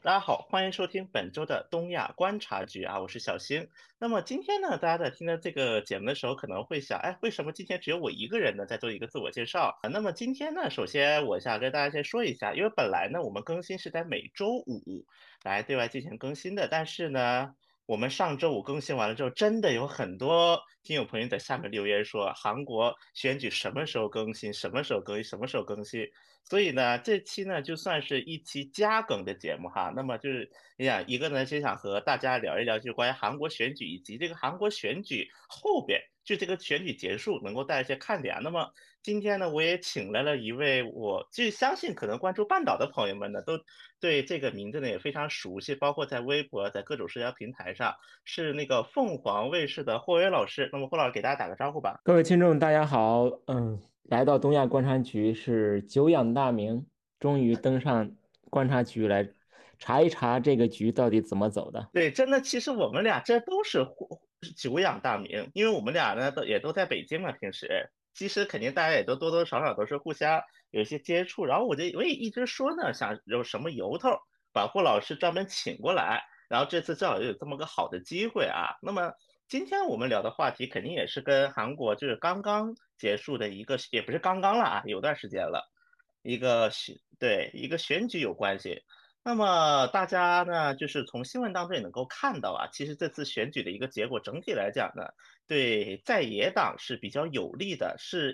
大家好，欢迎收听本周的东亚观察局啊，我是小新。那么今天呢，大家在听到这个节目的时候，可能会想，哎，为什么今天只有我一个人呢，在做一个自我介绍啊？那么今天呢，首先我想跟大家先说一下，因为本来呢，我们更新是在每周五来对外进行更新的，但是呢，我们上周五更新完了之后，真的有很多听友朋友在下面留言说，韩国选举什么时候更新，什么时候更新，什么时候更新。所以呢，这期呢就算是一期加更的节目哈。那么就是你想，一个呢就想和大家聊一聊，就是关于韩国选举以及这个韩国选举后边，就这个选举结束能够带来一些看点啊。那么今天呢，我也请来了一位，我就相信可能关注半岛的朋友们呢，都对这个名字呢也非常熟悉，包括在微博，在各种社交平台上，是那个凤凰卫视的霍威老师。那么霍老师给大家打个招呼吧。 各位听众，大家好。来到东亚观察局是久仰大名，终于登上观察局来查一查这个局到底怎么走的。 对，真的，其实我们俩这都是久仰大名，因为我们俩呢也都在北京嘛，平时其实肯定大家也都多多少少都是互相有一些接触，然后我也一直说呢，想有什么由头把霍老师专门请过来，然后这次正好有这么个好的机会啊。那么今天我们聊的话题肯定也是跟韩国就是刚刚结束的一个，也不是刚刚了啊，有段时间了，一个选举有关系。那么大家呢，就是从新闻当中也能够看到啊，其实这次选举的一个结果，整体来讲呢，对在野党是比较有利的，是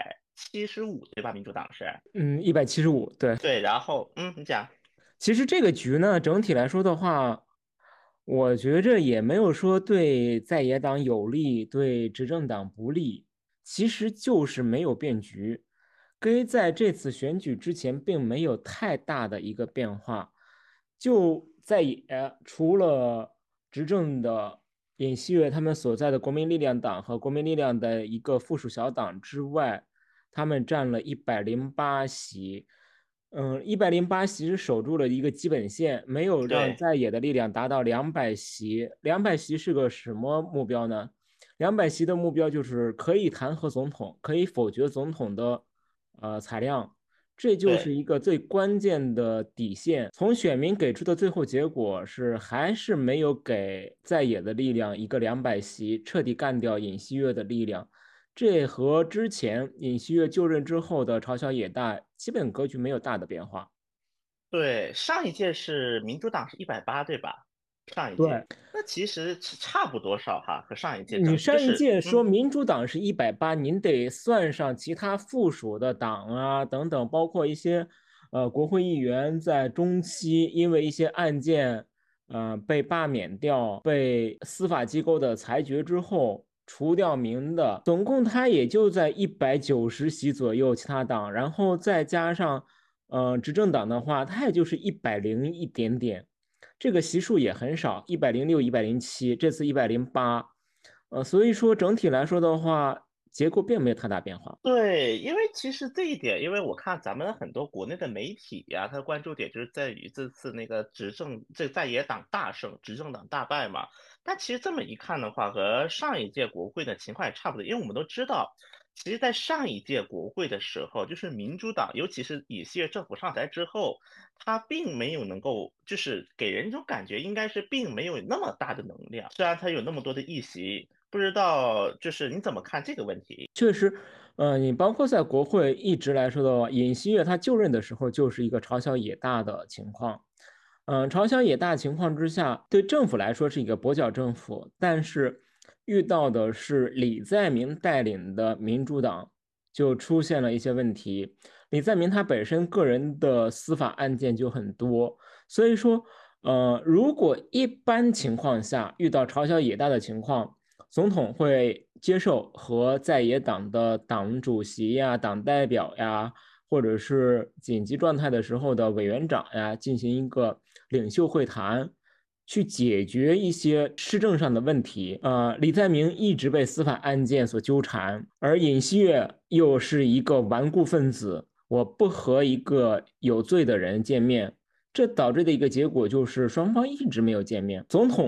175，对吧？民主党是， 175，对。 对，然后你讲， 其实这个局呢，整体来说的话，我觉着也没有说对在野党有利，对执政党不利，其实就是没有变局，跟在这次选举之前并没有太大的一个变化。就在野除了执政的尹锡悦他们所在的国民力量党和国民力量的一个附属小党之外，他们占了108席。108席是守住了一个基本线，没有让对在野的力量达到200席。200席是个什么目标呢？200席的目标就是可以弹劾总统，可以否决总统的裁量，这就是对。 一个最关键的底线。从选民给出的最后结果是，还是没有给在野的力量一个200席，彻底干掉尹锡悦的力量。这和之前尹锡悦就任之后的朝小野大基本格局没有大的变化。 对，上一届是民主党是180，对吧？上一届， 对， 那其实差不多少哈，和上一届整就你上一届说是民主党是180，您得算上其他附属的党啊等等，包括一些国会议员在中期因为一些案件被罢免掉，被司法机构的裁决之后除掉名的，总共他也就在190席左右，其他党，然后再加上执政党的话，他也就是101一点点。这个席数也很少，106、107，这次108，所以说整体来说的话，结果并没有太大变化。 对，因为其实这一点，因为我看咱们很多国内的媒体呀，它的关注点就是在于这次那个执政，这在野党大胜，执政党大败嘛。但其实这么一看的话，和上一届国会的情况也差不多，因为我们都知道，其实，在上一届国会的时候，就是民主党，尤其是以谢政府上台之后，他并没有能够，就是给人一种感觉，应该是并没有那么大的能量，虽然他有那么多的议席，不知道就是你怎么看这个问题？ 确实，你包括在国会一直来说的话，尹锡悦他就任的时候就是一个朝小野大的情况。朝小野大情况之下，对政府来说是一个跛脚政府，但是遇到的是李在明带领的民主党，就出现了一些问题。李在明他本身个人的司法案件就很多，所以说，如果一般情况下遇到朝小野大的情况，总统会接受和在野党的党主席呀、党代表呀，或者是紧急状态的时候的委员长呀，进行一个领袖会谈，去解决一些施政上的问题。李在明一直被司法案件所纠缠，而尹锡悦又是一个顽固分子，我不和一个有罪的人见面。这导致的一个结果就是双方一直没有见面，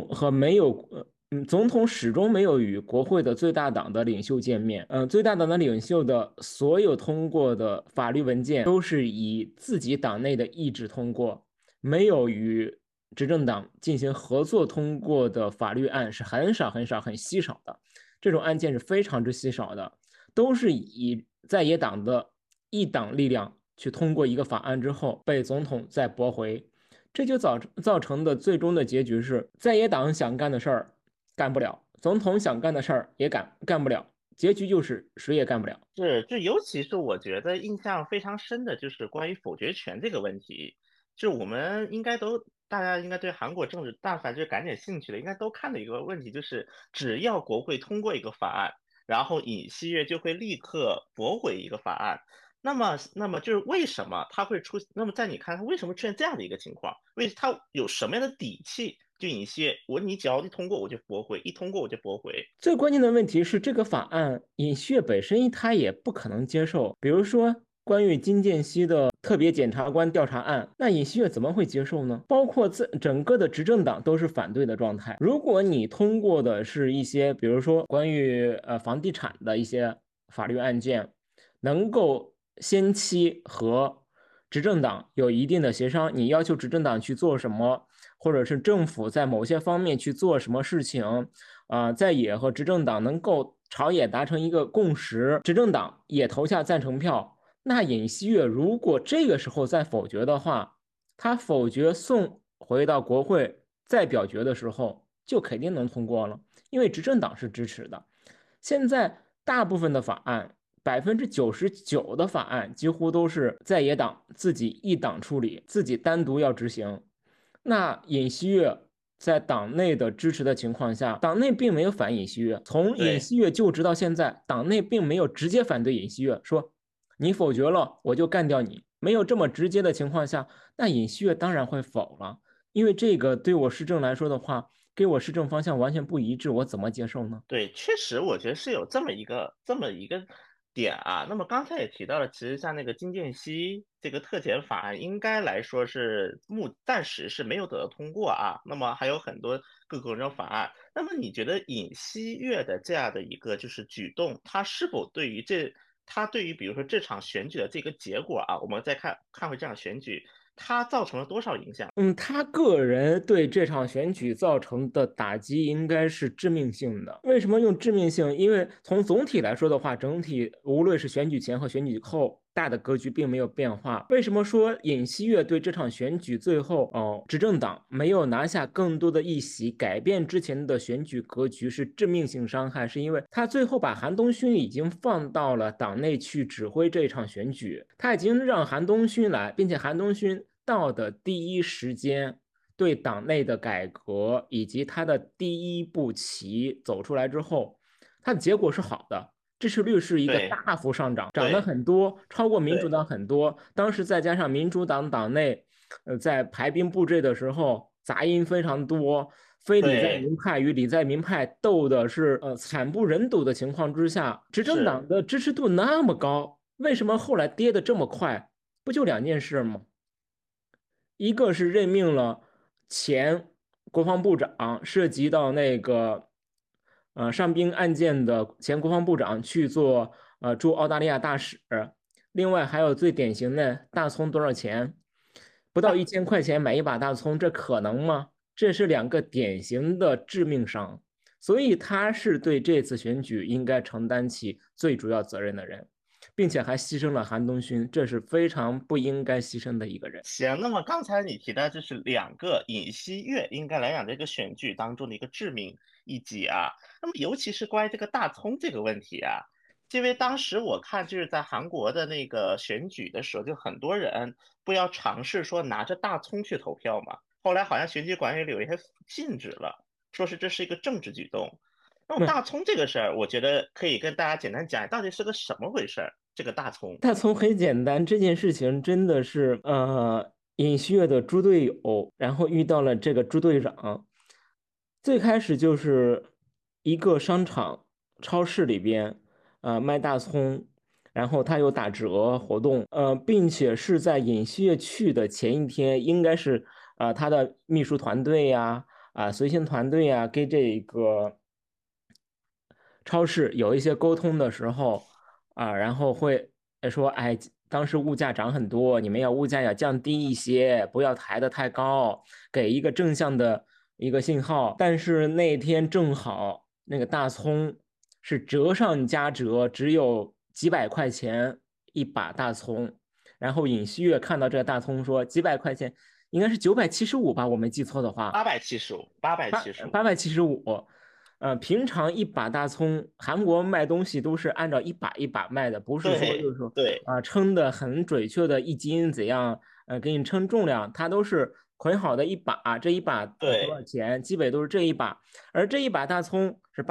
总统始终没有与国会的最大党的领袖见面。最大党的领袖的所有通过的法律文件都是以自己党内的意志通过，没有与执政党进行合作通过的法律案是很少很少很稀少的，这种案件是非常之稀少的，都是以在野党的一党力量去通过一个法案之后被总统再驳回，这就造成的最终的结局是在野党想干的事儿干不了，总统想干的事儿也干不了，结局就是谁也干不了。 就尤其是我觉得印象非常深的就是关于否决权这个问题，就我们大家应该对韩国政治，但凡就感点兴趣的，应该都看的一个问题，就是只要国会通过一个法案，然后尹锡悦就会立刻驳回一个法案。那么就是为什么他会出？那么在你看，他为什么出现这样的一个情况？他有什么样的底气？就尹锡悦，你只要一通过我就驳回，一通过我就驳回。 最关键的问题是，这个法案尹锡悦本身他也不可能接受。比如说，关于金建熙的特别检察官调查案，那尹锡悦怎么会接受呢？包括整个的执政党都是反对的状态。如果你通过的是一些，比如说关于房地产的一些法律案件，能够先期和执政党有一定的协商，你要求执政党去做什么，或者是政府在某些方面去做什么事情。在野和执政党能够朝野达成一个共识，执政党也投下赞成票，那尹锡悦如果这个时候再否决的话，他否决送回到国会再表决的时候，就肯定能通过了，因为执政党是支持的。现在大部分的法案99%的法案几乎都是在野党自己一党处理，自己单独要执行。那尹锡悦在党内的支持的情况下，党内并没有反尹锡悦。从尹对。 锡悦就职到现在，党内并没有直接反对尹锡悦，说你否决了我就干掉你。没有这么直接的情况下，那尹锡悦当然会否了，因为这个对我施政来说的话，跟我施政方向完全不一致，我怎么接受呢？ 对，确实我觉得是有这么一个点啊。那么刚才也提到了，其实像那个金建熙这个特检法案，应该来说是暂时是没有得到通过啊。那么还有很多各个种法案。那么你觉得尹锡悦的这样的一个就是举动，他对于比如说这场选举的这个结果啊，我们再看回这场选举，它造成了多少影响？ 他个人对这场选举造成的打击应该是致命性的。为什么用致命性？因为从总体来说的话，整体无论是选举前和选举后，大的格局并没有变化。为什么说尹锡悦对这场选举最后执政党没有拿下更多的议席，改变之前的选举格局是致命性伤害？是因为他最后把韩东勋已经放到了党内去指挥这场选举，他已经让韩东勋来，并且韩东勋到的第一时间对党内的改革以及他的第一步棋走出来之后，他的结果是好的，支持率是一个对大幅上涨，涨得对很多，超过民主对党很多。当时再加上民主党党内，在排兵布阵的时候杂音非常多，非李在对， 明派与李在明派斗的是惨不忍睹的情况之下，执政是。 党的支持度那么高，为什么后来跌得这么快？不就两件事吗？一个是任命了前国防部长，涉及到那个上兵案件的前国防部长去做驻澳大利亚大使。另外还有最典型的大葱多少钱？不到1000块钱买一把大葱，这可能吗？这是两个典型的致命伤，所以他是对这次选举应该承担起最主要责任的人，并且还牺牲了韩东勋，这是非常不应该牺牲的一个人。 行，那么刚才你提到就是两个尹锡悦应该来讲这个选举当中的一个致命一击啊。那么尤其是关于这个大葱这个问题啊，因为当时我看就是在韩国的那个选举的时候，就很多人不要尝试说拿着大葱去投票嘛。后来好像选举管理有一些禁止了，说是这是一个政治举动。那么那大葱这个事儿，我觉得可以跟大家简单讲，到底是个什么回事儿？这个大葱。 大葱很简单，这件事情真的是尹锡悦的猪队友，然后遇到了这个猪队长。最开始就是一个商场、超市里边，卖大葱，然后他有打折活动，并且是在尹锡悦去的前一天，应该是他的秘书团队呀、随行团队呀，跟这个超市有一些沟通的时候，然后会说，哎， 当时物价涨很多，你们物价要降低一些，不要抬得太高，给一个正向的一个信号。但是那天正好那个大葱是折上加折，只有几百块钱一把大葱。然后尹锡悦看到这个大葱说几百块钱，应该是975吧，我没记错的话。 875，八百八七十五， 875，平常一把大葱，韩国卖东西都是按照一把一把卖的，不是说就对是说对称的很准确的一斤怎样，给你称重量，它都是捆好的一把，这一把多少对， 钱，基本都是这一把，而这一把大葱是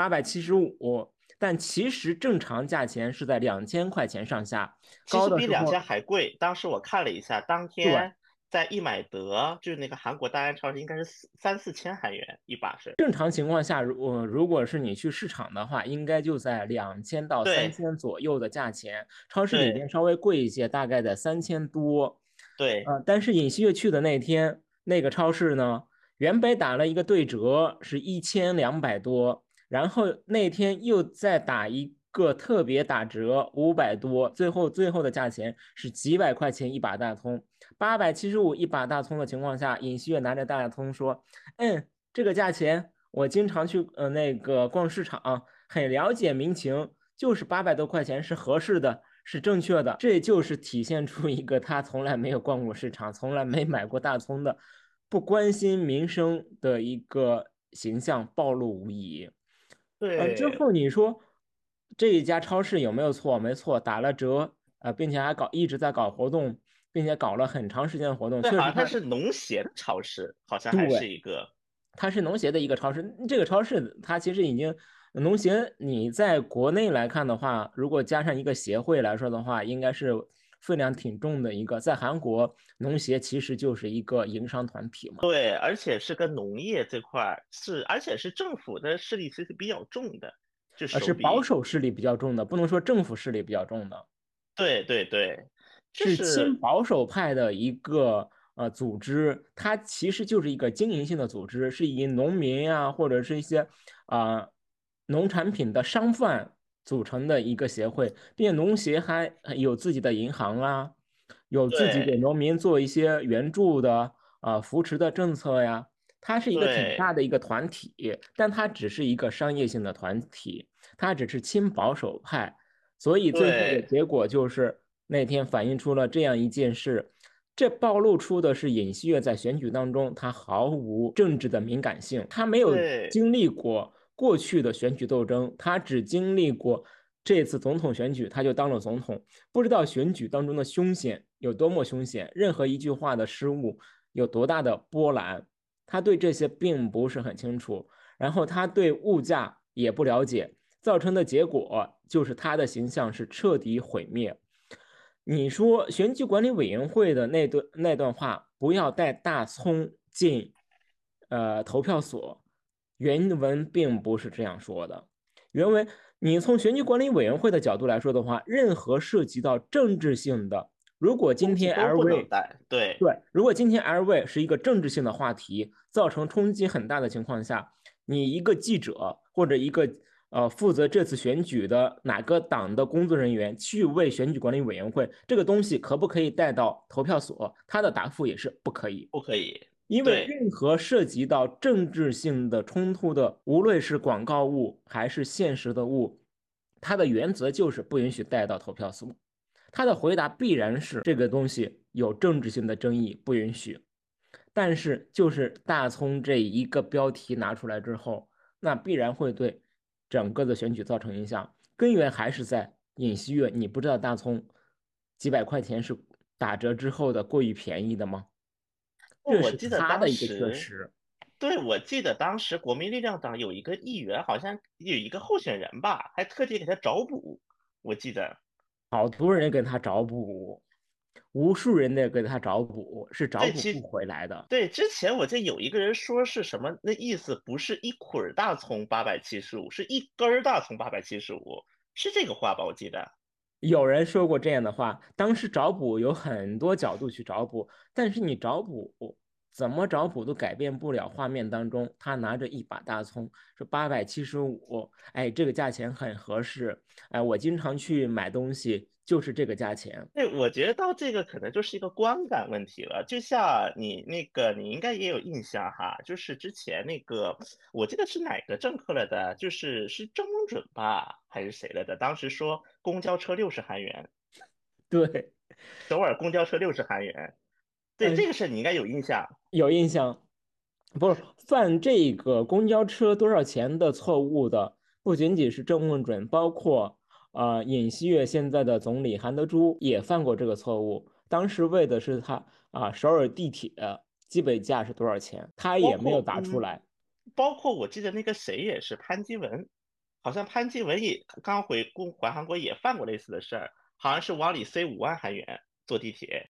875，但其实正常价钱是在2000块钱上下， 其高实比两千的时候， 还贵。当时我看了一下，当对。 天在易买得，就是那个韩国大安超市，应该是3、4千韩元一把是。 正常情况下，如果是你去市场的话，应该就在2000到三对千左右的价钱，超市里边对稍微贵一些，大概在3000多。 对但是尹锡悦去的那天，那个超市呢，原本打了一个对折，是1200多，然后那天又再打一个特别打折500多，最后的价钱是几百块钱一把大葱，875一把大葱的情况下，尹锡悦拿着大葱说：“嗯，这个价钱我经常去那个逛市场，很了解民情，就是800多块钱是合适的，是正确的。这就是体现出一个他从来没有逛过市场，从来没买过大葱的，不关心民生的一个形象暴露无遗。之对后你说这一家超市有没有错？没错，打了折，并且还一直在搞活动，并且搞了很长时间的活动， 对， 确实它好像它是农协的超市，好像还是对。 一个。 它是农协的一个超市，这个超市它其实已经农协，你在国内来看的话，如果加上一个协会来说的话，应该是分量挺重的一个。在韩国，农协其实就是一个营商团体嘛， 对，而且是跟农业这块儿是，而且是政府的势力其实比较重的，就是保手比。 守势力比较重的，不能说政府势力比较重的。 对对对，就是亲是保守派的一个组织，它其实就是一个经营性的组织，是以农民啊或者是一些农产品的商贩组成的一个协会，并且农协还有自己的银行啊，有自己给对农民做一些援助的扶持的政策呀。它是一个挺大对的一个团体，但它只是一个商业性的团体，它只是亲保守派。所以最后的对结果就是那天反映出了这样一件事，这暴露出的是尹锡悦在选举当中他毫无政治的敏感性，他没有对经历过过去的选举斗争，他只经历过这次总统选举，他就当了总统，不知道选举当中的凶险有多么凶险，任何一句话的失误有多大的波澜，他对这些并不是很清楚，然后他对物价也不了解。造成的结果就是他的形象是彻底毁灭。你说选举管理委员会的那段话，不要带大葱进投票所，原文并不是这样说的。原文你从选举管理委员会的角度来说的话，任何涉及到政治性的，如果今天东西都不能 LV 带。对对，如果今天 LV 是一个政治性的话题，造成冲击很大的情况下，你一个记者或者一个负责这次选举的哪个党的工作人员去为选举管理委员会这个东西可不可以带到投票所？他的答复也是不可以， 不可以。 因为对任何涉及到政治性的冲突的，无论是广告物还是现实的物，它的原则就是不允许带到投票所。他的回答必然是这个东西有政治性的争议，不允许。但是就是大葱这一个标题拿出来之后，那必然会对整个的选举造成影响。根源还是在尹锡悦，你不知道大葱几百块钱是打折之后的过于便宜的吗？这我是记得当他的一个缺时， 失。 对，我记得当时国民力量党有一个议员，好像有一个候选人吧，还特地给他找补。我记得， 好多人给他找补，无数人的给他找补，是找对， 补不回来的。 对，之前我记得有一个人说是什么，那意思不是一捆儿大葱875，是一根儿大葱875，是这个话吧？我记得。 有人说过这样的话，当时找补有很多角度去找补，但是你找补怎么找补都改变不了画面当中他拿着一把大葱，说875，哎，这个价钱很合适，哎，我经常去买东西就是这个价钱。 对，我觉得到这个可能就是一个观感问题了。就像你那个，你应该也有印象哈，就是之前那个，我记得是哪个政客来的，是郑文准吧，还是谁来的？当时说公交车60韩元， 对， 首尔公交车60韩元。对，这嗯， 个事你应该有印象。 有印象。不是犯这个公交车多少钱的错误的，不仅仅是郑文准，包括尹锡悦现在的总理韩德洙也犯过这个错误。当时为的是他首尔地铁基本价是多少钱，他包也没有括嗯， 打出来。 包括我记得那个谁也是潘基文，好像潘基文也刚回韩国也犯过类似的事儿，好像是往里塞5万韩元坐地铁。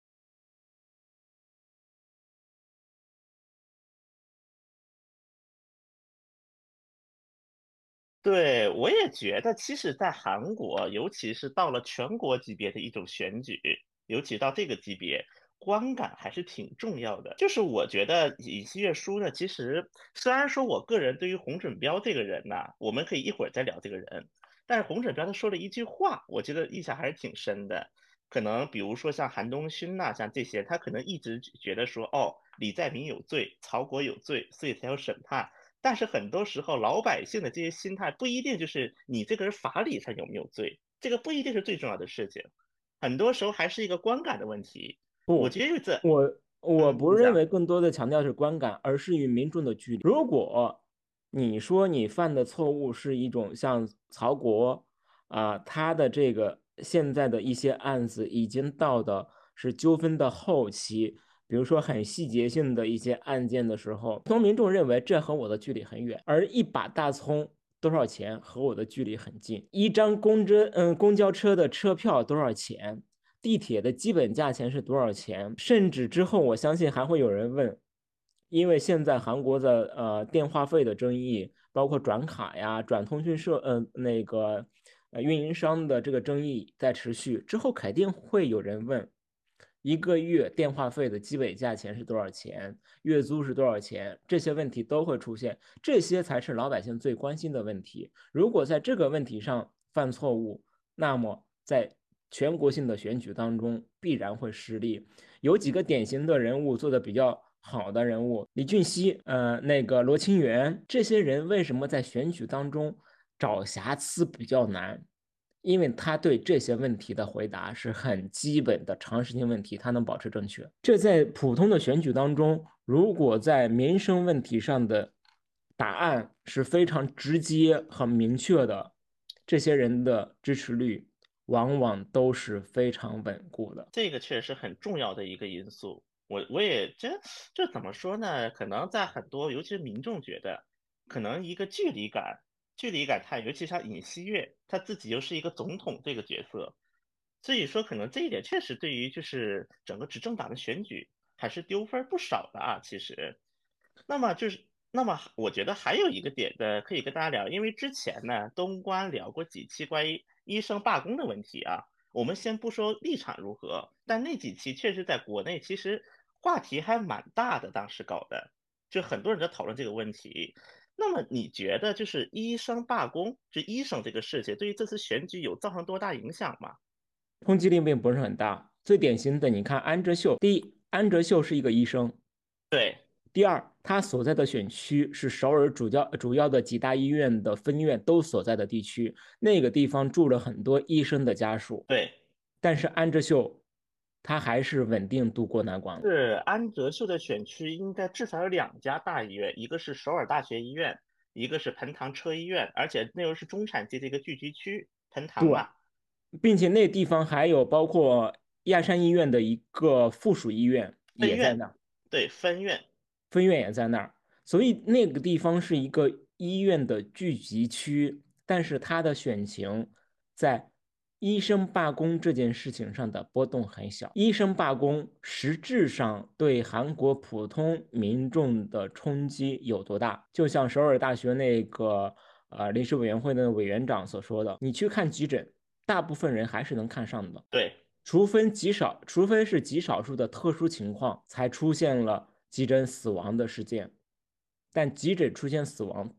对，我也觉得，其实，在韩国，尤其是到了全国级别的一种选举，尤其到这个级别，观感还是挺重要的。就是我觉得尹锡悦输呢，其实虽然说我个人对于洪准标这个人呢，我们可以一会儿再聊这个人，但是洪准标他说了一句话，我觉得印象还是挺深的。可能比如说像韩东勋呐、像这些，他可能一直觉得说，哦，李在明有罪，曹国有罪，所以才要审判。但是很多时候，老百姓的这些心态不一定就是你这个人法理上有没有罪，这个不一定是最重要的事情，很多时候还是一个观感的问题。我不， 觉得这， 我不你讲， 认为更多的强调是观感，而是与民众的距离。如果你说你犯的错误是一种像曹国他的这个现在的一些案子已经到的是纠纷的后期，比如说很细节性的一些案件的时候，普通民众认为这和我的距离很远，而一把大葱多少钱和我的距离很近，一张公交车的车票多少钱？地铁的基本价钱是多少钱？甚至之后，我相信还会有人问，因为现在韩国的电话费的争议，包括转卡呀、转通讯社那个运营商的这个争议在持续，之后肯定会有人问，一个月电话费的基本价钱是多少钱？月租是多少钱？这些问题都会出现，这些才是老百姓最关心的问题。如果在这个问题上犯错误，那么在全国性的选举当中必然会失利。有几个典型的人物做的比较好的人物，李俊熙，那个罗清源，这些人为什么在选举当中找瑕疵比较难？因为他对这些问题的回答是很基本的常识性问题，他能保持正确。这在普通的选举当中，如果在民生问题上的答案是非常直接和明确的，这些人的支持率往往都是非常稳固的。 这个确实是很重要的一个因素。我也这怎么说呢？可能在很多，尤其是民众觉得，可能一个距离感太，尤其像尹锡悦，他自己又是一个总统这个角色，所以说可能这一点确实对于就是整个执政党的选举还是丢分儿不少的啊。其实，那么我觉得还有一个点的可以跟大家聊，因为之前呢东关聊过几期关于医生罢工的问题啊。我们先不说立场如何，但那几期确实在国内其实话题还蛮大的，当时搞的，就很多人在讨论这个问题。那么你觉得就是医生罢工，就医生这个事情，对于这次选举有造成多大影响吗？ 冲击力并不是很大。最典型的，你看安哲秀，第一，安哲秀是一个医生， 对第二，他所在的选区是首尔主要的几大医院的分院都所在的地区，那个地方住了很多医生的家属， 对， 但是安哲秀他还是稳定度过难关了。 是安哲秀的选区应该至少有2家大医院，一个是首尔大学医院，一个是盆塘车医院，而且那又是中产阶级的一个聚集区，盆塘对， 嘛， 并且那地方还有包括亚山医院的一个附属医院分院， 也在那儿。 对，分院。 分院也在那儿，所以那个地方是一个医院的聚集区，但是它的选情在医生罢工这件事情上的波动很小。医生罢工实质上对韩国普通民众的冲击有多大？就像首尔大学那个临时委员会的委员长所说的，你去看急诊，大部分人还是能看上的。 对， 除非是极少数的特殊情况才出现了急诊死亡的事件，但急诊出现死亡，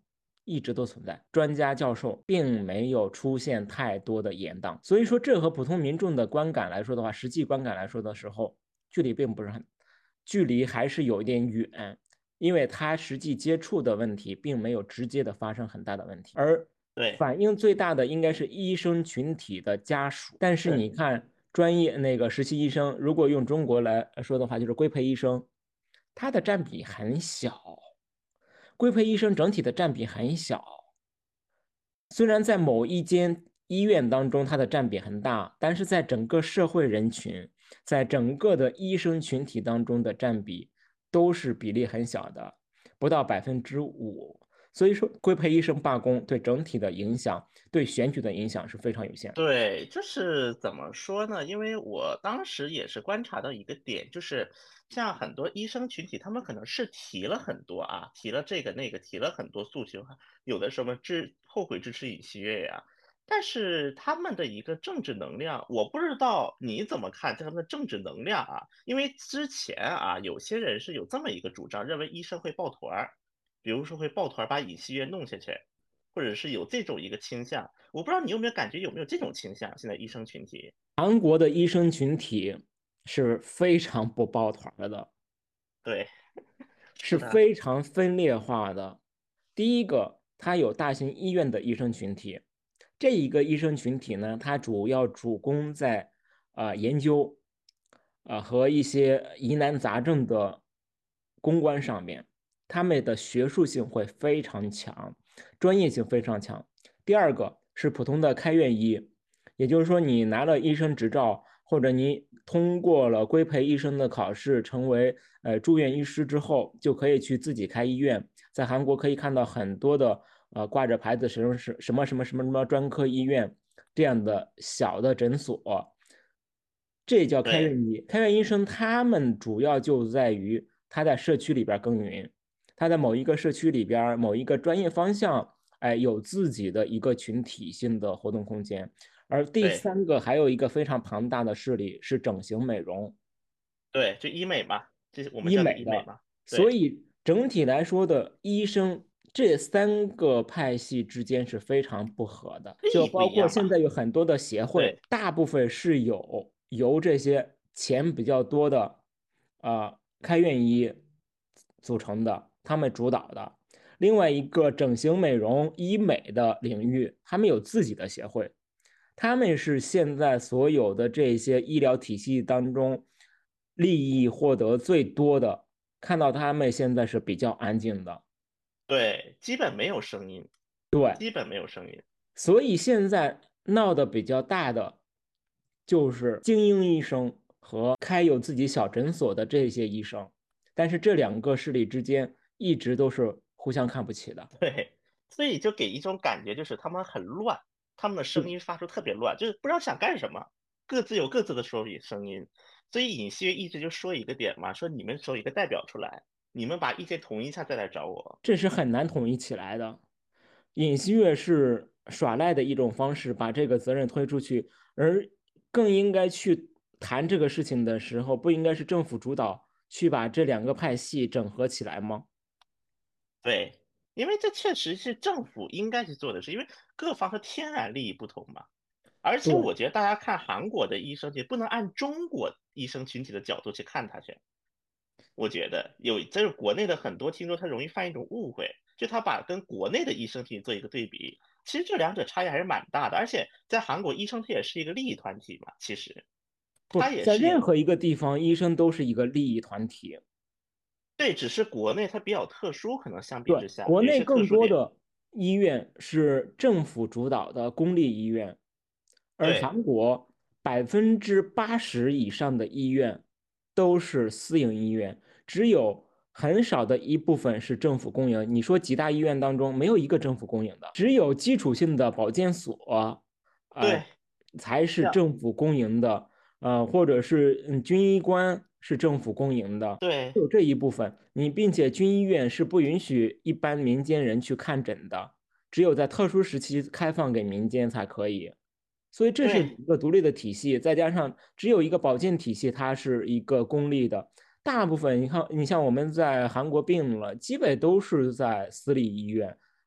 一直都存在，专家教授并没有出现太多的延宕，所以说这和普通民众的观感来说的话，实际观感来说的时候，距离并不是很，距离还是有一点远，因为他实际接触的问题并没有直接的发生很大的问题，而对反应最大的应该是医生群体的家属。但是对你看，专业那个实习医生，如果用中国来说的话，就是规培医生，他的占比很小。规培医生整体的占比很小，虽然在某一间医院当中它的占比很大，但是在整个社会人群，在整个的医生群体当中的占比都是比例很小的，不到5%。所以说，规培医生罢工对整体的影响，对选举的影响是非常有限的。 对，就是怎么说呢？因为我当时也是观察到一个点，就是像很多医生群体，他们可能是提了很多啊，提了这个那个，提了很多诉求，有的什么后悔支持尹锡悦呀，但是他们的一个政治能量，我不知道你怎么看他们的政治能量啊？因为之前啊，有些人是有这么一个主张，认为医生会抱团儿，比如说会抱团儿把尹锡悦弄下去。或者是有这种一个倾向，我不知道你有没有感觉有没有这种倾向？现在医生群体， 韩国的医生群体是非常不抱团的， 对， 是是的， 非常分裂化的。第一个，它有大型医院的医生群体，这一个医生群体呢，它主要主攻在研究和一些疑难杂症的攻关上面，他们的学术性会非常强，专业性非常强。第二个是普通的开院医，也就是说你拿了医生执照，或者你通过了规培医生的考试，成为住院医师之后，就可以去自己开医院。在韩国可以看到很多的挂着牌子什么专科医院这样的小的诊所，这叫开对院医。开院医生他们主要就在于他在社区里边耕耘，他在某一个社区里边某一个专业方向，哎，有自己的一个群体性的活动空间。而第对三个还有一个非常庞大的势力是整形美容。 对，就医美嘛，这是我们医叫的美的， 医美嘛，对， 所以整体来说的医生这三个派系之间是非常不合的，就利益不包括一样嘛， 现在有很多的协会， 对大部分是由这些钱比较多的开院医组成的，他们主导的。另外一个整形美容医美的领域，他们有自己的协会，他们是现在所有的这些医疗体系当中利益获得最多的。看到他们现在是比较安静的， 对，基本没有声音， 对， 基本没有声音， 所以现在闹得比较大的就是精英医生和开有自己小诊所的这些医生，但是这两个势力之间一直都是互相看不起的。 对，所以就给一种感觉就是他们很乱，他们的声音发出特别乱，就是不知道想干什么，各自有各自的声音，所以尹锡悦一直就说一个点嘛，说你们首一个代表出来，你们把意见统一一下再来找我。 这是很难统一起来的。尹锡悦是耍赖的一种方式，把这个责任推出去，而更应该去谈这个事情的时候，不应该是政府主导去把这两个派系整合起来吗？ 对，因为这确实是政府应该去做的事，因为各方的天然利益不同嘛。而且对， 我觉得大家看韩国的医生也不能按中国医生群体的角度去看他去。我觉得这是国内的很多听众他容易犯一种误会，就他把跟国内的医生群体做一个对比，其实这两者差异还是蛮大的。而且在韩国，医生他也是一个利益团体嘛，其实不他也在任是有， 何一个地方，医生都是一个利益团体。 对，只是国内它比较特殊，可能相比对， 之下国内有一些特殊点。 更多的医院是政府主导的公立医院，而对韩国80%以上的医院都是私营医院，只有很少的一部分是政府公营。你说几大医院当中没有一个政府公营的，只有基础性的保健所，呃， 对， 才是像政府公营的，或者是军医官是政府公营的。 对有这一部分，并且军医院是不允许一般民间人去看诊的，只有在特殊时期开放给民间才可以。所以这是对一个独立的体系，再加上只有一个保健体系，它是一个公立的。大部分你看，你像我们在韩国病了，基本都是在私立医院，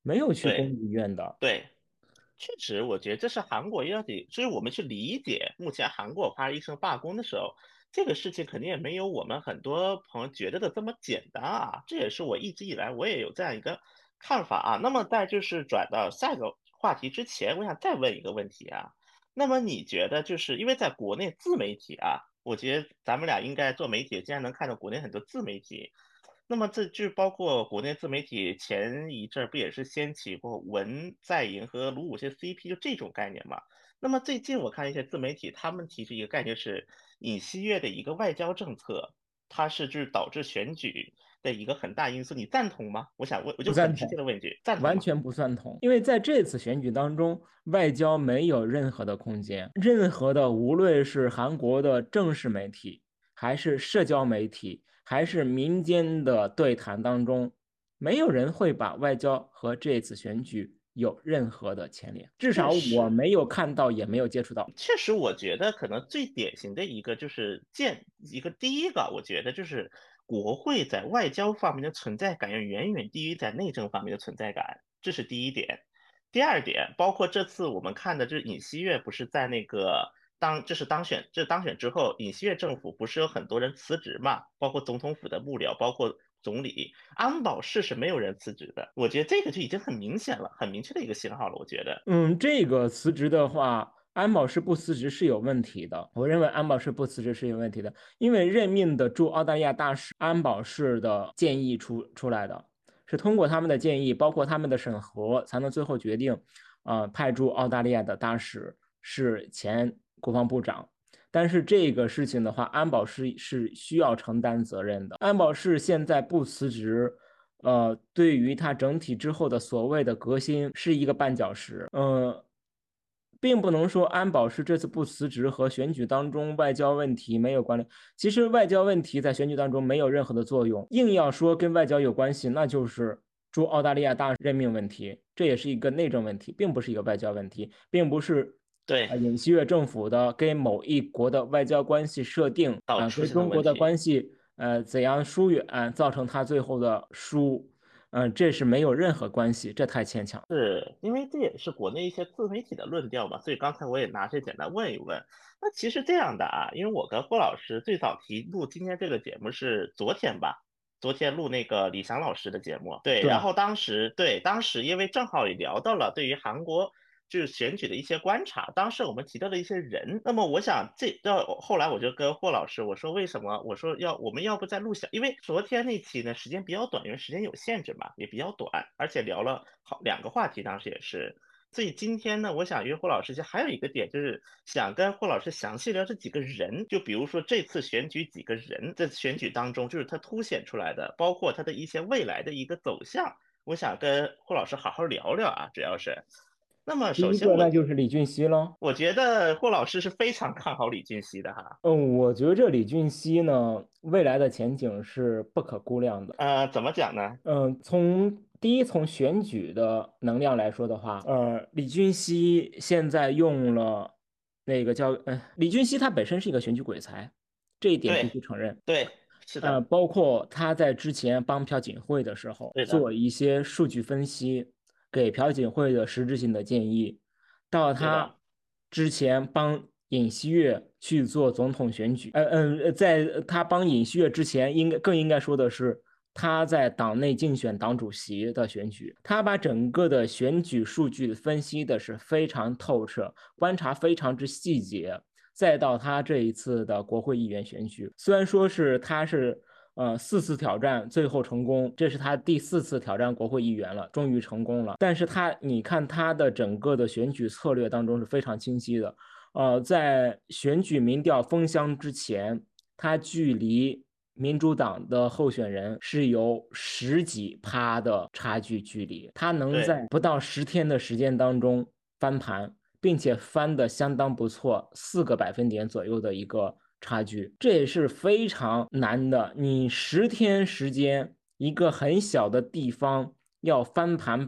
没有去公对立医院的。 对。确实，我觉得这是韩国要得，所以我们去理解目前韩国花医生罢工的时候，这个事情肯定也没有我们很多朋友觉得的这么简单啊。这也是我一直以来我也有这样一个看法啊。那么在就是转到下一个话题之前，我想再问一个问题啊。那么你觉得就是因为在国内自媒体啊，我觉得咱们俩应该做媒体，经常能看到国内很多自媒体。那么这就包括国内自媒体前一阵儿不也是掀起过文在寅和卢武铉 CP 就这种概念嘛？那么最近我看一些自媒体，他们提出一个概念是尹锡悦的一个外交政策，它是就是导致选举的一个很大因素，你赞同吗？我想问，我就很直接不赞同， 的问一句，赞同吗？ 完全不赞同。因为在这次选举当中，外交没有任何的空间，任何的无论是韩国的正式媒体，还是社交媒体，还是民间的对谈当中，没有人会把外交和这次选举有任何的牵连，至少我确实， 没有看到，也没有接触到。 确实，我觉得可能最典型的一个就是第一个，我觉得就是国会在外交方面的存在感要远远低于在内政方面的存在感，这是第一点。第二点，包括这次我们看的，就是尹锡悦不是在那个当选之后，尹锡悦政府不是有很多人辞职嘛，包括总统府的幕僚，包括总理，安保室是没有人辞职的。我觉得这个就已经很明显了，很明确的一个信号了。我觉得， 这个辞职的话，安保室不辞职是有问题的。我认为安保室不辞职是有问题的，因为任命的驻澳大利亚大使，安保室的建议出来的，是通过他们的建议，包括他们的审核，才能最后决定，派驻澳大利亚的大使是前国防部长。但是这个事情的话，安保室是需要承担责任的。安保室现在不辞职，对于它整体之后的所谓的革新是一个绊脚石。并不能说安保是这次不辞职和选举当中外交问题没有关联。其实外交问题在选举当中没有任何的作用，硬要说跟外交有关系，那就是驻澳大利亚大使任命问题，这也是一个内政问题，并不是一个外交问题，并不是。 对， 尹锡悦政府的跟某一国的外交关系设定跟出现的中国的问题。 关系怎样疏远，造成他最后的输，这是没有任何关系，这太牵强。 是因为这也是国内一些自媒体的论调嘛，所以刚才我也拿这简单问一问。那其实这样的啊，因为我跟霍老师最早提录今天这个节目是昨天吧，昨天录那个李翔老师的节目，对，然对， 后当时因为正好也聊到了对于韩国就是选举的一些观察，当时我们提到了一些人，那么我想后来我就跟霍老师我说为什么我说我们要不再录小，因为昨天那期呢时间比较短，因为时间有限制嘛，也比较短，而且聊了好两个话题，当时也是。所以今天呢，我想约霍老师，还有一个点就是想跟霍老师详细聊这几个人，就比如说这次选举几个人在选举当中，就是他凸显出来的，包括他的一些未来的一个走向，我想跟霍老师好好聊聊啊，主要是。那么第一个那就是李俊熙喽。 我觉得霍老师是非常看好李俊熙的哈。 我觉着李俊熙呢，未来的前景是不可估量的。 怎么讲呢？ 从选举的能量来说的话，李俊熙现在用了那个李俊熙他本身是一个选举鬼才，这一点必须对承认。 对，是的， 包括他在之前帮朴槿惠的时候对的做一些数据分析，给朴槿惠的实质性的建议，到他对的， 之前帮尹锡悦去做总统选举，在他帮尹锡悦之前，更应该说的是他在党内竞选党主席的选举，他把整个的选举数据分析的是非常透彻，观察非常之细节。再到他这一次的国会议员选举，虽然说他是4次挑战最后成功，这是他第4次挑战国会议员了，终于成功了。但是你看他的整个的选举策略当中是非常清晰的，在选举民调封箱之前，他距离民主党的候选人是有10几%的距离，他能对在不到10天的时间当中翻盘。并且翻的相当不错，4个百分点左右的一个差距，这也是非常难的。你10天时间，一个很小的地方要翻盘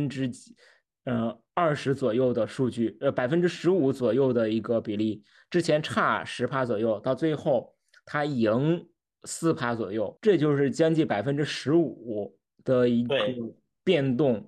20%左右的数据，15%左右的一个比例，之前差10%左右，到最后他赢4%左右，这就是将近15%的一个对， 变动。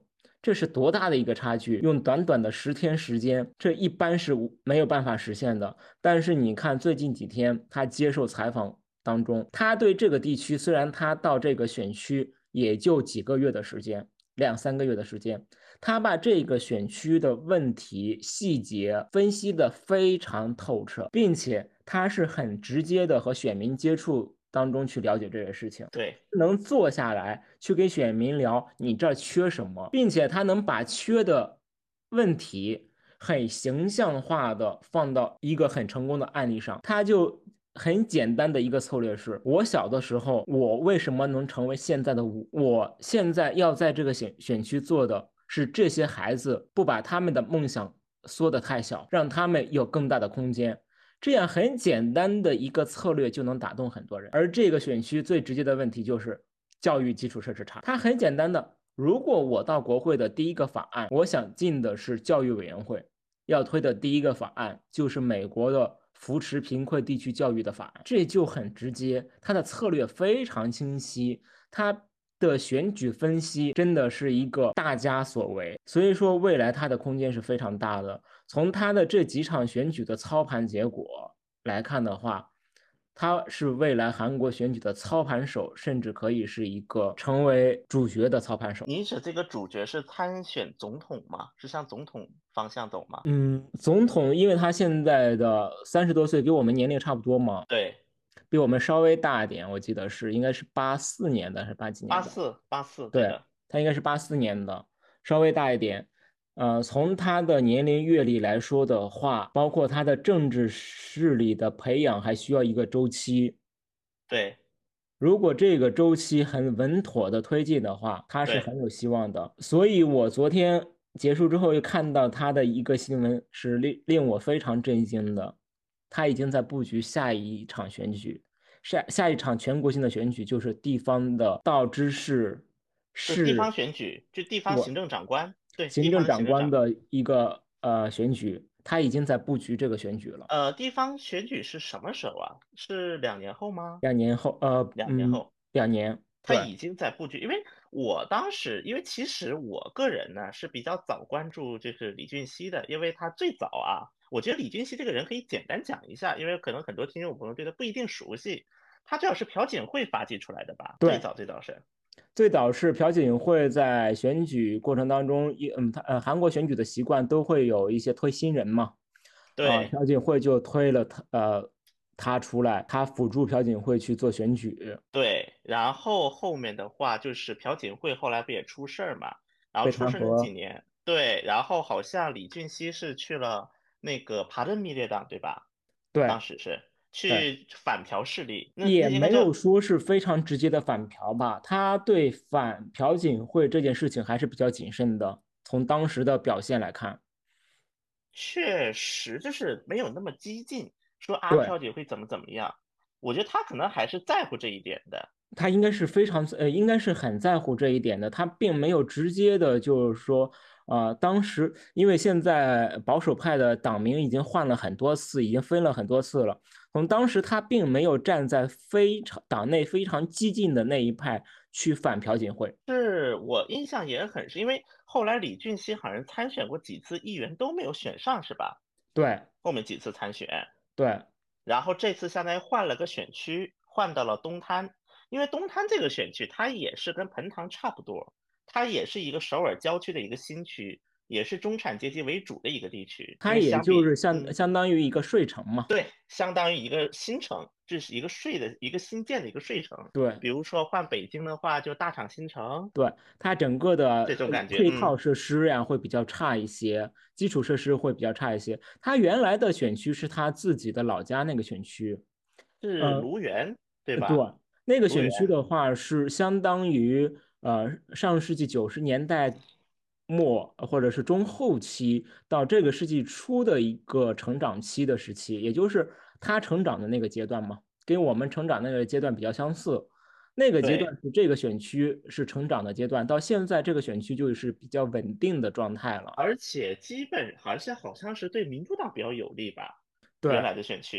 这是多大的一个差距？用短短的10天时间，这一般是没有办法实现的。但是你看最近几天他接受采访当中，他对这个地区，虽然他到这个选区也就几个月的时间，2、3个月的时间，他把这个选区的问题细节分析的非常透彻，并且他是很直接的和选民接触当中去了解这个事情。 对。 能坐下来去给选民聊你这缺什么，并且他能把缺的问题很形象化的放到一个很成功的案例上。他就很简单的一个策略是，我小的时候我为什么能成为现在的我现在要在这个选区做的是这些孩子不把他们的梦想缩得太小，让他们有更大的空间。这样很简单的一个策略就能打动很多人。而这个选区最直接的问题就是教育基础设施差。它很简单的，如果我到国会的第一个法案，我想进的是教育委员会，要推的第一个法案就是美国的扶持贫困地区教育的法案，这就很直接，它的策略非常清晰，它的选举分析真的是一个大家所为，所以说未来它的空间是非常大的。从他的这几场选举的操盘结果来看的话，他是未来韩国选举的操盘手，甚至可以是一个成为主角的操盘手。 你指这个主角是参选总统吗？是向总统方向走吗？ 总统，因为他现在的30多岁，跟我们年龄差不多嘛， 对。 比我们稍微大一点，我记得应该是84年的，还是80年的？ 84，对对， 的。 他应该是84年的，稍微大一点。从他的年龄阅历来说的话，包括他的政治势力的培养，还需要一个周期。 对如果这个周期很稳妥的推进的话，他是对。 很有希望的。所以我昨天结束之后又看到他的一个新闻，是令我非常震惊的。他已经在布局下一场选举，下一场全国性的选举，就是地方的道知市、 就地方市选举，就地方我行政长官，对，地行政方的行政长。 长官的一个选举，他已经在布局这个选举了。 地方选举是什么时候啊？是2年后吗？ 2年后， 2年后。 2年，对他已经在布局，因为我当时，因为其实我个人呢是比较早关注就是李俊熙的，因为他最早啊，我觉得李俊熙这个人可以简单讲一下，因为可能很多听众朋友对他不一定熟悉，他最早是朴槿惠发迹出来的吧？最对。 早最早是。 最早是朴槿惠在选举过程当中，韩国选举的习惯都会有一些推新人嘛， 对朴槿惠就推了他出来，他辅助朴槿惠去做选举， 对，然后后面的话就是朴槿惠后来不也出事儿嘛，然后被出事那几弹劾。 年，对，然后好像李俊熙是去了那个爬任密列党，对吧？ 对当时是对， 去反朴势力，那也没应该叫。 有说是非常直接的反朴吧，他对反朴槿惠这件事情还是比较谨慎的，从当时的表现来看， 确实就是没有那么激进，说阿对。 飘姐会怎么怎么样，我觉得他可能还是在乎这一点的。 他应该是应该是很在乎这一点的。他并没有直接的，就是说，当时因为现在保守派的党名已经换了很多次，已经分了很多次了。从当时他并没有站在党内非常激进的那一派去反朴槿惠。 是我印象也很深，因为后来李俊熙好像参选过几次议员都没有选上，是吧？ 对后面几次参选， 对， 然后这次相当于换了个选区，换到了东滩，因为东滩这个选区它也是跟彭塘差不多，它也是一个首尔郊区的一个新区，也是中产阶级为主的一个地区，因为他也相比， 就是相当于一个税城嘛。 对，相当于一个新城，这是一个税的一个新建的一个税城。 对比如说换北京的话，就大厂新城对，它整个的这种感觉。 配套设施呀会比较差一些，基础设施会比较差一些。它原来的选区是他自己的老家那个选区， 是呃， 卢园，对对， 吧？ 那个选区卢园。 的话是相当于上世纪90年代末或者是中后期到这个世纪初的一个成长期的时期，也就是他成长的那个阶段嘛，跟我们成长那个阶段比较相似。那个阶段对， 是这个选区是成长的阶段，到现在这个选区就是比较稳定的状态了。 而且基本好像是对民主党比较有利吧，原对来的选区。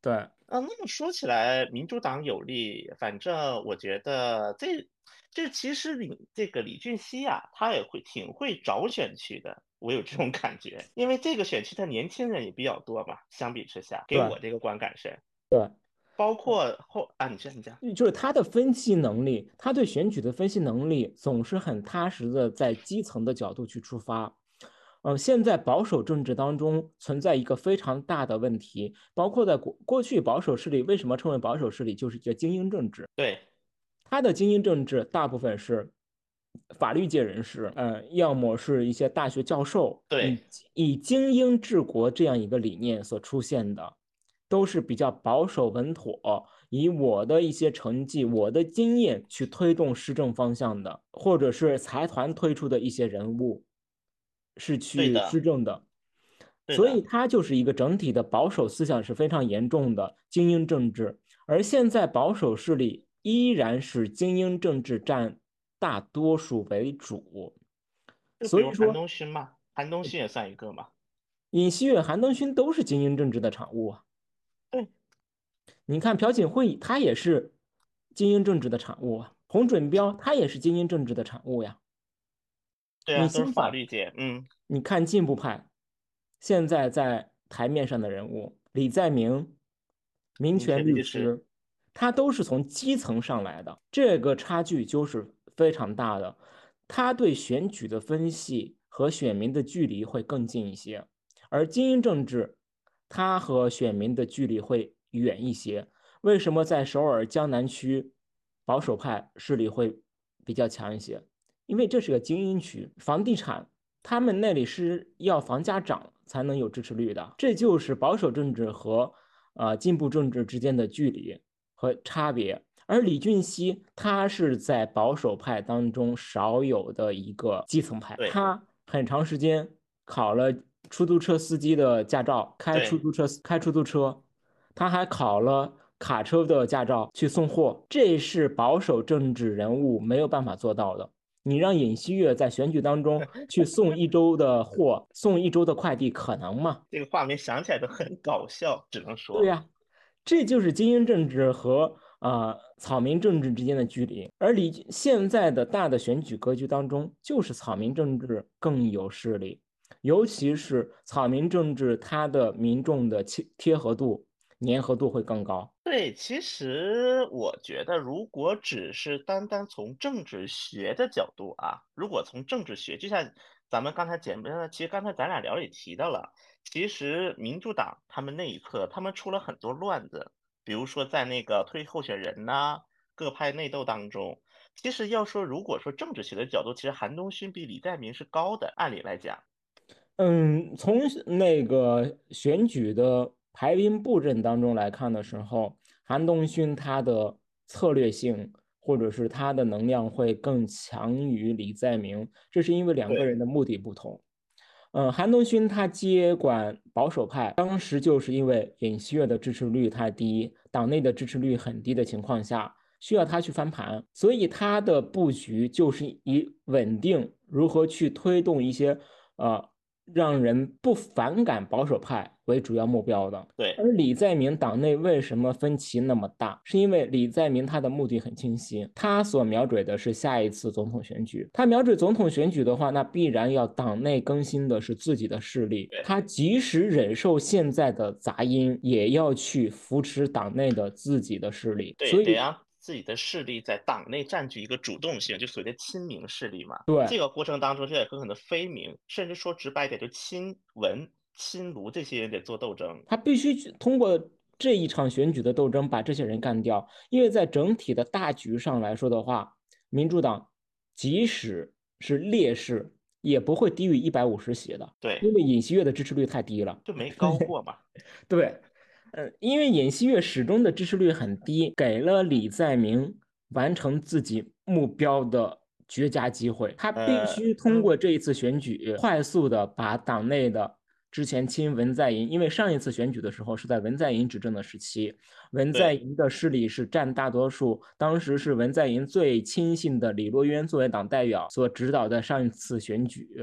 对那么说起来，民主党有利，反正我觉得这其实李俊熙啊，他也挺会找选区的，我有这种感觉，因为这个选区的年轻人也比较多嘛，相比之下，给对我这个观感是， 对， 包括你讲， 就是他的分析能力，他对选举的分析能力总是很踏实的，在基层的角度去出发。现在保守政治当中存在一个非常大的问题，包括在过去保守势力为什么称为保守势力，就是一个精英政治。 对他的精英政治大部分是法律界人士，要么是一些大学教授， 对以精英治国这样一个理念所出现的，都是比较保守稳妥，以我的一些成绩、我的经验去推动施政方向的，或者是财团推出的一些人物，是去施对的政的。所以对的， 它就是一个整体的保守思想是非常严重的精英政治，而现在保守势力依然是精英政治占大多数为主。 就比如韩所以说， 东勋嘛，韩东勋也算一个嘛， 尹锡悦、韩登勋都是精英政治的产物啊。 对你看朴槿惠，他也是精英政治的产物啊。洪准标他也是精英政治的产物呀。 对啊，都是你相反， 法律界， 你看进步派现在在台面上的人物，李在明、民民权权律律师， 师，他都是从基层上来的，这个差距就是非常大的。他对选举的分析和选民的距离会更近一些，而精英政治，他和选民的距离会远一些。为什么在首尔江南区保守派势力会比较强一些？因为这是个精英区，房地产他们那里是要房价涨才能有支持率的，这就是保守政治和进步政治之间的距离和差别。而李俊熙他是在保守派当中少有的一个基层派， 对他很长时间考了出租车司机的驾照， 对。 开出租车，他还考了卡车的驾照去送货，这是保守政治人物没有办法做到的。你让尹锡悦在选举当中去送一周的货，送一周的快递，可能吗？ 这个画面想起来都很搞笑，只能说， 对呀，这就是精英政治和草民政治之间的距离。而现在的大的选举格局当中，就是草民政治更有势力，尤其是草民政治，它的民众的贴合度、粘合度会更高。 对，其实我觉得，如果只是单单从政治学的角度啊，如果从政治学，就像咱们刚才节目，其实刚才咱俩聊也提到了，其实民主党他们那一刻，他们出了很多乱子，比如说在那个推候选人呐、各派内斗当中，其实要说如果说政治学的角度，其实韩东勋比李在明是高的，按理来讲， 从那个选举的排兵布阵当中来看的时候，韩东勋他的策略性或者是他的能量会更强于李在明，这是因为两个对人的目的不同。韩东勋他接管保守派，当时就是因为尹锡悦的支持率太低，党内的支持率很低的情况下，需要他去翻盘，所以他的布局就是以稳定如何去推动一些呃让人不反感保守派为主要目标的。 对。 而李在明党内为什么分歧那么大？是因为李在明他的目的很清晰，他所瞄准的是下一次总统选举。他瞄准总统选举的话，那必然要党内更新的是自己的势力。 对他即使忍受现在的杂音，也要去扶持党内的自己的势力。 对， 所以， 得让自己的势力在党内占据一个主动性，就所谓的亲民势力嘛。 对， 这个过程当中，这也和可能非民，甚至说直白一点，就亲文、亲卢这些人得做斗争。 他必须通过这一场选举的斗争把这些人干掉，因为在整体的大局上来说的话，民主党即使是劣势，也不会低于150席的， 对， 因为尹锡悦的支持率太低了。 就没高过嘛。 对，因为尹锡悦始终的支持率很低，给了李在明完成自己目标的绝佳机会。他必呃， 须通过这一次选举，快速的把党内的之前亲文在寅，因为上一次选举的时候是在文在寅执政的时期，文在对寅的势力是占大多数，当时是文在寅最亲信的李洛渊作为党代表所指导的上一次选举。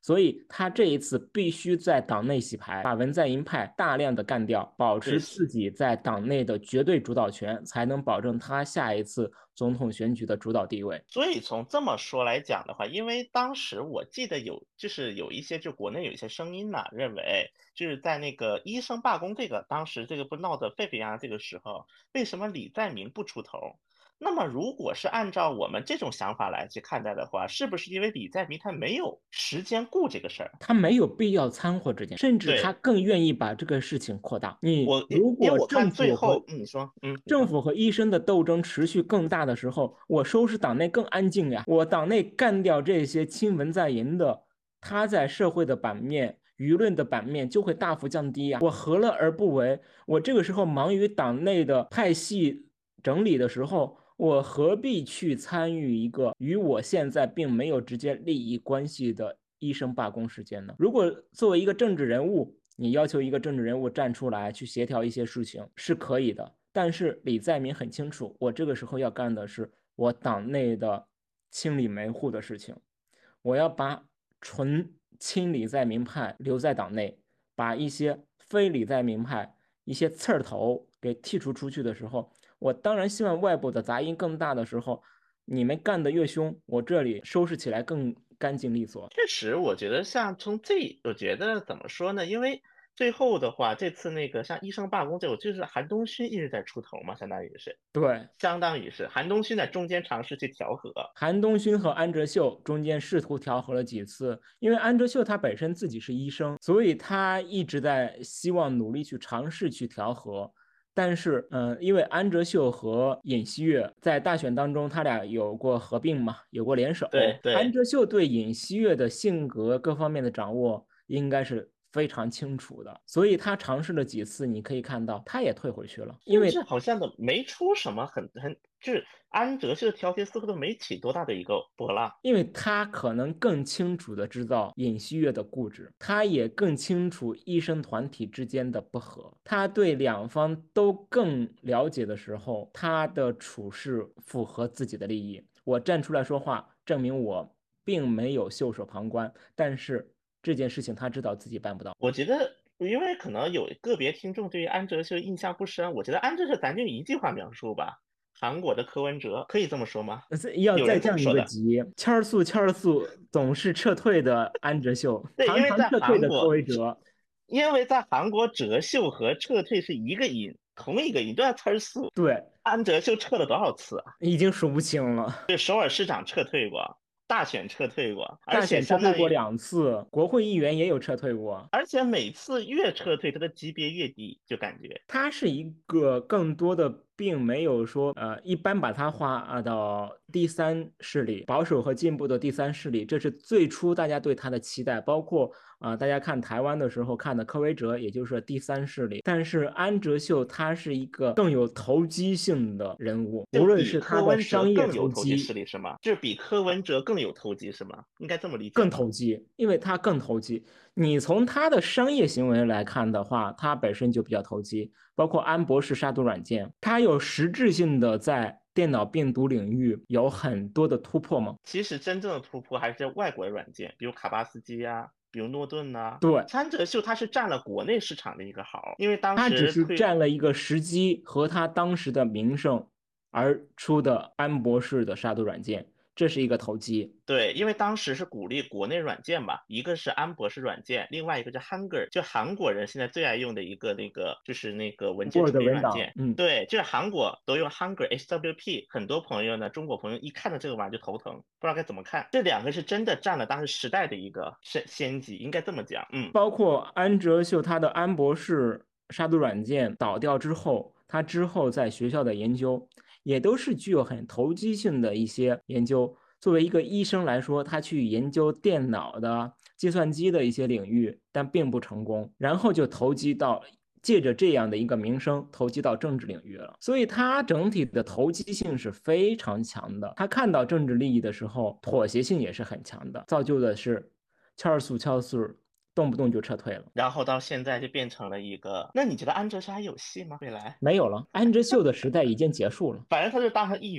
所以他这一次必须在党内洗牌，把文在寅派大量的干掉，保持自己在党内的绝对主导权，才能保证他下一次总统选举的主导地位。 所以从这么说来讲的话，因为当时我记得就是有一些就国内有一些声音呢，认为就是在那个医生罢工当时这个不闹得沸沸扬扬这个时候，为什么李在明不出头？那么如果是按照我们这种想法来去看待的话，是不是因为李在明他没有时间顾这个事儿？ 他没有必要掺和这件，甚至他对， 更愿意把这个事情扩大。你如果因为我看最后，你说。 政府和医生的斗争持续更大的时候，我收拾党内更安静呀。我党内干掉这些亲文在寅的，他在社会的版面、舆论的版面就会大幅降低呀。我何乐而不为？我这个时候忙于党内的派系整理的时候，我何必去参与一个与我现在并没有直接利益关系的医生罢工事件呢？如果作为一个政治人物，你要求一个政治人物站出来去协调一些事情是可以的，但是李在明很清楚，我这个时候要干的是我党内的清理门户的事情，我要把纯亲李在明派留在党内，把一些非李在明派一些刺儿头给剔除出去的时候，我当然希望外部的杂音更大的时候，你们干得越凶，我这里收拾起来更干净利索。 确实，我觉得我觉得怎么说呢？因为最后的话，这次那个像医生罢工就是韩东勋一直在出头嘛， 对， 相当于是韩东勋在中间尝试去调和。 韩东勋和安哲秀中间试图调和了几次，因为安哲秀他本身自己是医生，所以他一直在希望努力去尝试去调和。但是，因为安哲秀和尹锡悦在大选当中，他俩有过合并嘛，有过联手。安对对， 哲秀对尹锡悦的性格各方面的掌握应该是非常清楚的，所以他尝试了几次，你可以看到他也退回去了，因甚至为好像都没出什么就是安哲秀的调节似乎都没起多大的一个波浪。 他可能更清楚的知道尹锡悦的固执，他也更清楚医生团体之间的不和，他对两方都更了解的时候，他的处事符合自己的利益。我站出来说话，证明我并没有袖手旁观，但是这件事情他知道自己办不到。 我觉得，因为可能有个别听众对于安哲秀印象不深，我觉得安哲秀咱就一句话描述吧，韩国的柯文哲，可以这么说吗？ 要有人这么再降一说的。 个级，谦儿素总是撤退的安哲秀， 对， 常常撤退的柯文哲。 因为在韩国哲秀和撤退是一个音，同一个音都要词儿素。 对， 安哲秀撤了多少次啊？ 已经数不清了。 对，首尔市长撤退过，大选撤退过，而且大选撤退过相当于， 2次，国会议员也有撤退过。 而且每次越撤退，他的级别越低，就感觉。 它是一个更多的，并没有说一般把它划到第三势力，保守和进步的第三势力，这是最初大家对他的期待，包括大家看台湾的时候看的柯文哲，也就是第三势力。但是安哲秀他是一个更有投机性的人物，无论就比是他的柯文哲商业更有投机投机， 势力是吗？就是比柯文哲更有投机是吗？应该这么理解更吗？ 投机，因为他更投机。你从他的商业行为来看的话，他本身就比较投机。包括安博士杀毒软件，它有实质性的在电脑病毒领域有很多的突破吗？ 其实真正的突破还是在外国的软件，比如卡巴斯基呀、比如诺顿呐、 对， 三哲秀它是占了国内市场的一个好，因为当他只是时推占了一个时机和他当时的名声而出的安博士的杀毒软件，这是一个投机。 对，因为当时是鼓励国内软件嘛，一个是安博士软件，另外一个叫 Hunger，就韩国人现在最爱用的一个就是那个文件处 Word 理文档， 软件。对，就是韩国都用 Hunger HWP，很多朋友呢，中国朋友一看到这个玩意就头疼，不知道该怎么看。这两个是真的占了当时时代的一个先机，应该这么讲。 包括安哲秀他的安博士杀毒软件倒掉之后，他之后在学校的研究也都是具有很投机性的一些研究。作为一个医生来说，他去研究电脑的、计算机的一些领域，但并不成功，然后就投机到。借着这样的一个名声，投机到政治领域了，所以他整体的投机性是非常强的。他看到政治利益的时候，妥协性也是很强的，造就的是悄悄素动不动就撤退了。 然后到现在就变成了一个，那你觉得安哲是还有戏吗？未来？ 没有了，安哲秀的时代已经结束了。 反正他就当上议员，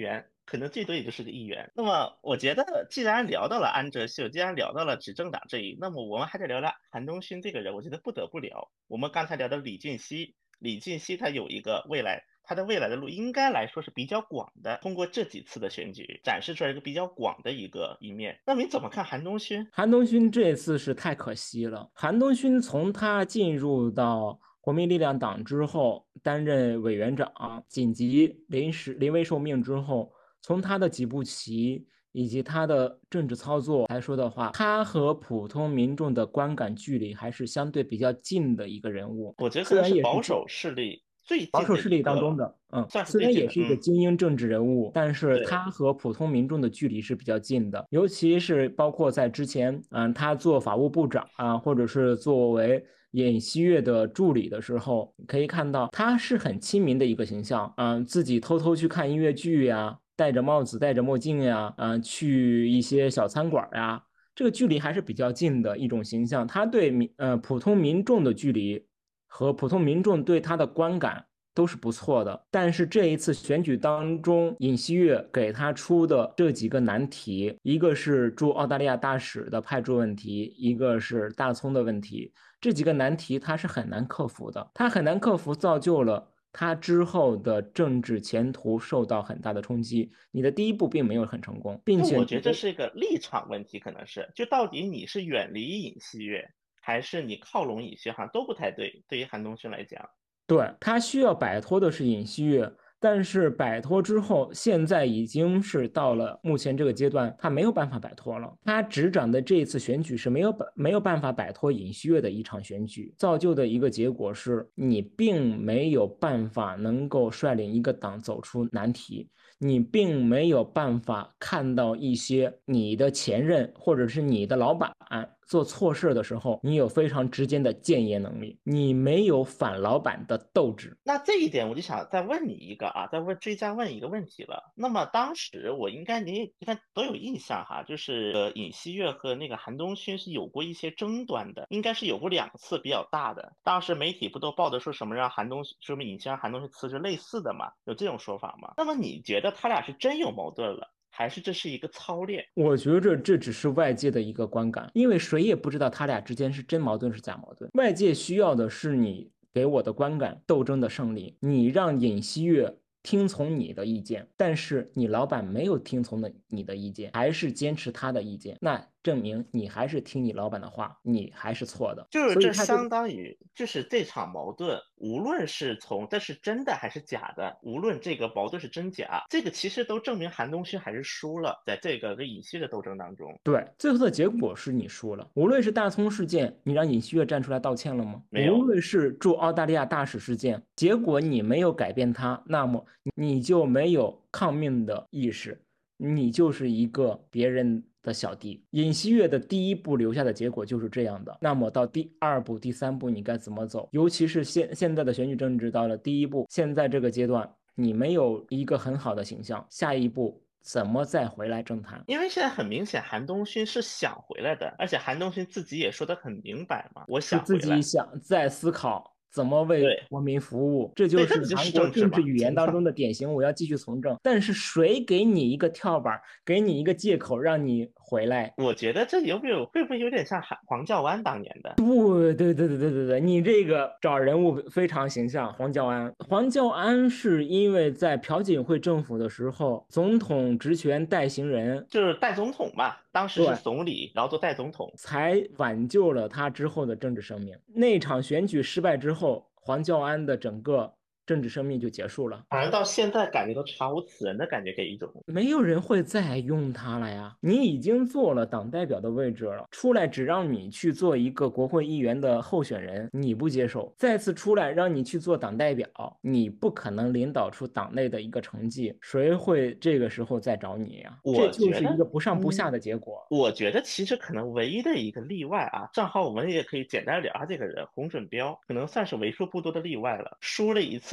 可能最多也就是个议员。那么我觉得，既然聊到了安哲秀，既然聊到了执政党这一，那么我们还得聊聊韩东勋这个人，我觉得不得不聊。我们刚才聊的李俊熙，李俊熙他有一个未来，他的未来的路应该来说是比较广的，通过这几次的选举展示出来一个比较广的一面。那你怎么看韩东勋？ 韩东勋这次是太可惜了。韩东勋从他进入到国民力量党之后，担任委员长，紧急临危受命之后，从他的几步棋以及他的政治操作来说的话，他和普通民众的观感距离还是相对比较近的一个人物。 我觉得可虽能是然也是保守势力最近的保守势力当中一个， 的， 算是虽然最近的， 也是一个精英政治人物，但是对。 他和普通民众的距离是比较近的，尤其是包括在之前，他做法务部长啊，或者是作为尹锡悦的助理的时候，可以看到他是很亲民的一个形象，自己偷偷去看音乐剧呀，戴着帽子、戴着墨镜呀，去一些小餐馆呀，这个距离还是比较近的一种形象，他对普通民众的距离和普通民众对他的观感都是不错的。但是这一次选举当中，尹锡悦给他出的这几个难题，一个是驻澳大利亚大使的派驻问题，一个是大葱的问题，这几个难题他是很难克服的，他很难克服，造就了他之后的政治前途受到很大的冲击。你的第一步并没有很成功，并那且我觉得这是一个立场问题，可能是就到底你是远离尹锡悦，还是你靠拢尹锡悦，好像都不太对。对于韩东勋来讲， 对，他需要摆脱的是尹锡悦，但是摆脱之后，现在已经是到了目前这个阶段，他没有办法摆脱了。他执掌的这一次选举是没有办法摆脱尹锡悦的一场选举，造就的一个结果是你并没有办法能够率领一个党走出难题。你并没有办法看到一些你的前任或者是你的老板做错事的时候，你有非常直接的谏言能力，你没有反老板的斗志。 那这一点我就想再问你一个啊，追加问一个问题了。那么当时我你应该都有印象哈，就是尹锡悦和那个韩东勋是有过一些争端的，应该是有过2次比较大的。当时媒体不都报的说什么让韩东说明尹锡悦让韩东勋辞职类似的嘛，有这种说法吗？那么你觉得他俩是真有矛盾了，还是这是一个操练？ 我觉着这只是外界的一个观感，因为谁也不知道他俩之间是真矛盾是假矛盾。外界需要的是你给我的观感，斗争的胜利。你让尹锡悦听从你的意见，但是你老板没有听从你的意见，还是坚持他的意见，那证明你还是听你老板的话，你还是错的。 就是这所以他这个相当于，就是这场矛盾，无论是从这是真的还是假的，无论这个矛盾是真假，这个其实都证明韩东勋还是输了，在这个跟尹锡的斗争当中， 对，最后的结果是你输了。无论是大葱事件，你让尹锡悦站出来道歉了吗？无没有。 论是驻澳大利亚大使事件，结果你没有改变他，那么你就没有抗命的意识，你就是一个别人的小弟。尹锡悦的第一步留下的结果就是这样的，那么到第二步、第三步你该怎么走？尤其是现在的选举政治到了第一步，现在这个阶段，你没有一个很好的形象，下一步怎么再回来政坛？ 因为现在很明显，韩东勋是想回来的，而且韩东勋自己也说得很明白嘛，我是自想回来。 己想在思考怎么为对国民服务，这就对， 是这不就是韩国政治政治嘛？ 语言当中的典型。我要继续从政，但是谁给你一个跳板，给你一个借口让你回来？ 我觉得这会不会有点像黄教安当年的？ 对，你这个找人物非常形象。黄教安，黄教安是因为在朴槿惠政府的时候，总统职权代行人， 就是代总统嘛，当时是对， 总理，然后做代总统。 才挽救了他之后的政治生命。那场选举失败之后，黄教安的整个政治生命就结束了。 反正到现在感觉都查无此人的感觉，给一种。 没有人会再用它了呀！你已经做了党代表的位置了，出来只让你去做一个国会议员的候选人，你不接受；再次出来让你去做党代表，你不可能领导出党内的一个成绩，谁会这个时候再找你呀？这我觉得， 就是一个不上不下嗯， 的结果。 我觉得其实可能唯一的一个例外啊，正好我们也可以简单聊下这个人，洪准标，可能算是为数不多的例外了。输了一次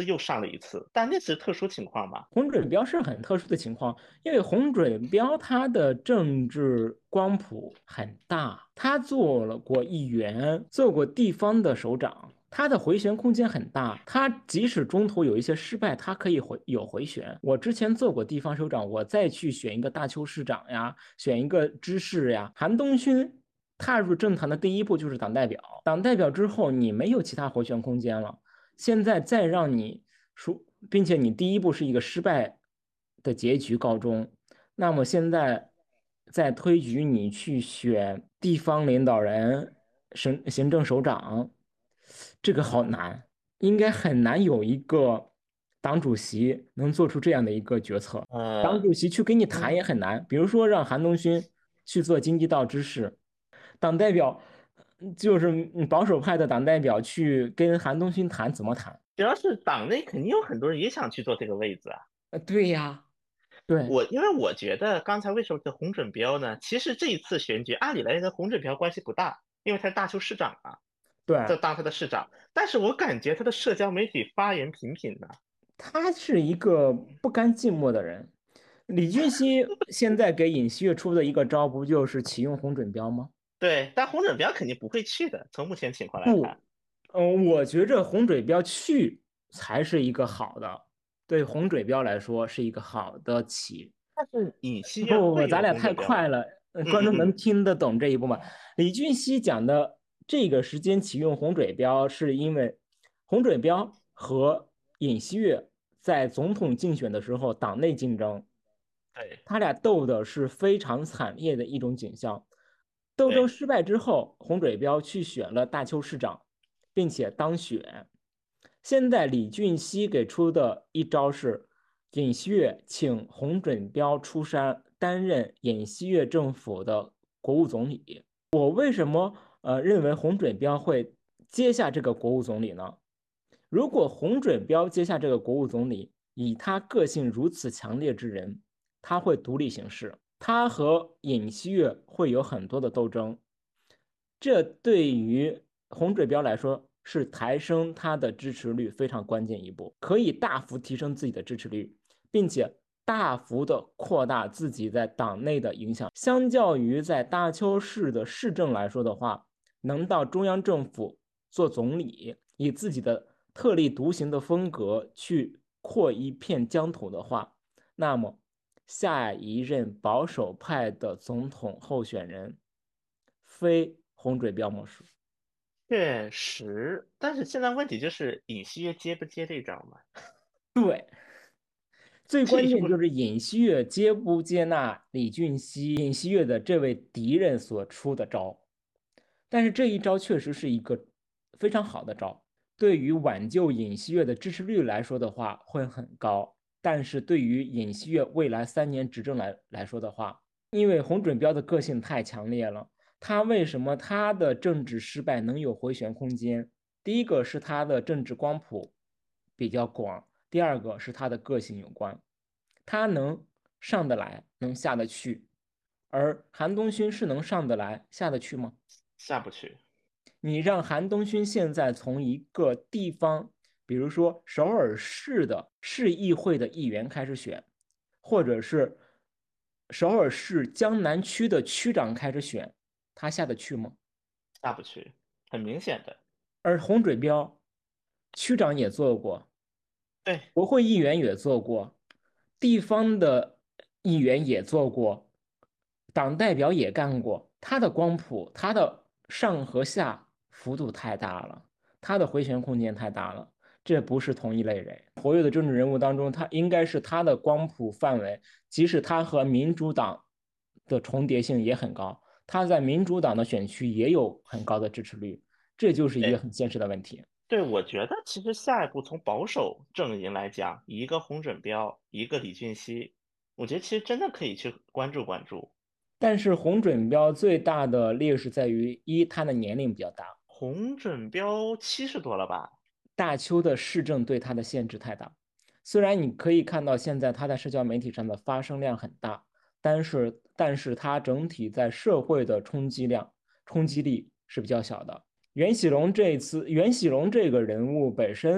次又上了一次，但那是特殊情况嘛？ 洪准标是很特殊的情况，因为洪准标他的政治光谱很大，他做了过议员，做过地方的首长，他的回旋空间很大。他即使中途有一些失败，他可以回旋。我之前做过地方首长，我再去选一个大邱市长呀，选一个知事呀。韩东勋踏入政坛的第一步就是党代表，党代表之后你没有其他回旋空间了。现在再让你说，并且你第一步是一个失败的结局告终，那么现在再推举你去选地方领导人、行政首长，这个好难，应该很难有一个党主席能做出这样的一个决策。党呃， 主席去跟你谈嗯， 也很难，比如说让韩东勋去做京畿道知事，党代表就是保守派的党代表去跟韩东勋谈，怎么谈？ 主要是党内肯定有很多人也想去做这个位子啊。 对呀，对因为我觉得刚才为什么是洪准标呢？其实这一次选举按理来跟洪准标关系不大，因为他是大邱市长啊， 对， 在当他的市长。但是我感觉他的社交媒体发言频频的。 他是一个不甘寂寞的人。李俊熙现在给尹锡悦出的一个招，不就是启用洪准标吗？ 对，但洪准标肯定不会去的，从目前情况来看。 不，我觉着洪准标去才是一个好的，对洪准标来说是一个好的起。 但是尹锡悦不， 会用咱俩太洪准标吗？ 快了，观众能嗯嗯嗯， 听得懂这一步吗？李俊熙讲的这个时间启用红准标，是因为红准标和尹锡悦在总统竞选的时候党内竞争， 对他俩斗的是非常惨烈的一种景象。斗争对失败之后，洪准标去选了大邱市长，并且当选。现在李俊熙给出的一招是，尹锡悦请洪准标出山担任尹锡悦政府的国务总理。我为什么认为洪准标会接下这个国务总理呢？如果洪准标接下这个国务总理，以他个性如此强烈之人，他会独立行事，他和尹锡悦会有很多的斗争，这对于洪准标来说是抬升他的支持率非常关键一步，可以大幅提升自己的支持率，并且大幅的扩大自己在党内的影响。相较于在大邱市的市政来说的话，能到中央政府做总理，以自己的特立独行的风格去扩一片疆土的话，那么下一任保守派的总统候选人非洪准标莫属。 确实。但是现在问题就是尹锡悦接不接这招嘛？ 对，最这一步关键就是尹锡悦接不接纳李俊熙、尹锡悦的这位敌人所出的招。但是这一招确实是一个非常好的招，对于挽救尹锡悦的支持率来说的话会很高，但是对于尹锡悦未来3年执政来说的话，因为洪准标的个性太强烈了，他为什么他的政治失败能有回旋空间？第一个是他的政治光谱比较广，第二个是他的个性有关，他能上得来，能下得去，而韩东勋是能上得来、下得去吗？ 下不去。 你让韩东勋现在从一个地方，比如说首尔市的市议会的议员开始选，或者是首尔市江南区的区长开始选，他下得去吗？ 下不去，很明显的。 而洪准标区长也做过， 对国会议员也做过，地方的议员也做过，党代表也干过。他的光谱，他的上和下幅度太大了，他的回旋空间太大了，这不是同一类人。活跃的政治人物当中，他应该是他的光谱范围，即使他和民主党的重叠性也很高，他在民主党的选区也有很高的支持率，这就是一个对很现实的问题。 对，我觉得其实下一步从保守阵营来讲，一个洪准标，一个李俊熙，我觉得其实真的可以去关注关注。 但是红准标最大的劣势在于，一，他的年龄比较大， 洪准标70多了吧？ 大邱的市政对他的限制太大。虽然你可以看到现在他在社交媒体上的发声量很大，但是他整体在社会的冲击力是比较小的。袁喜龙这个人物本身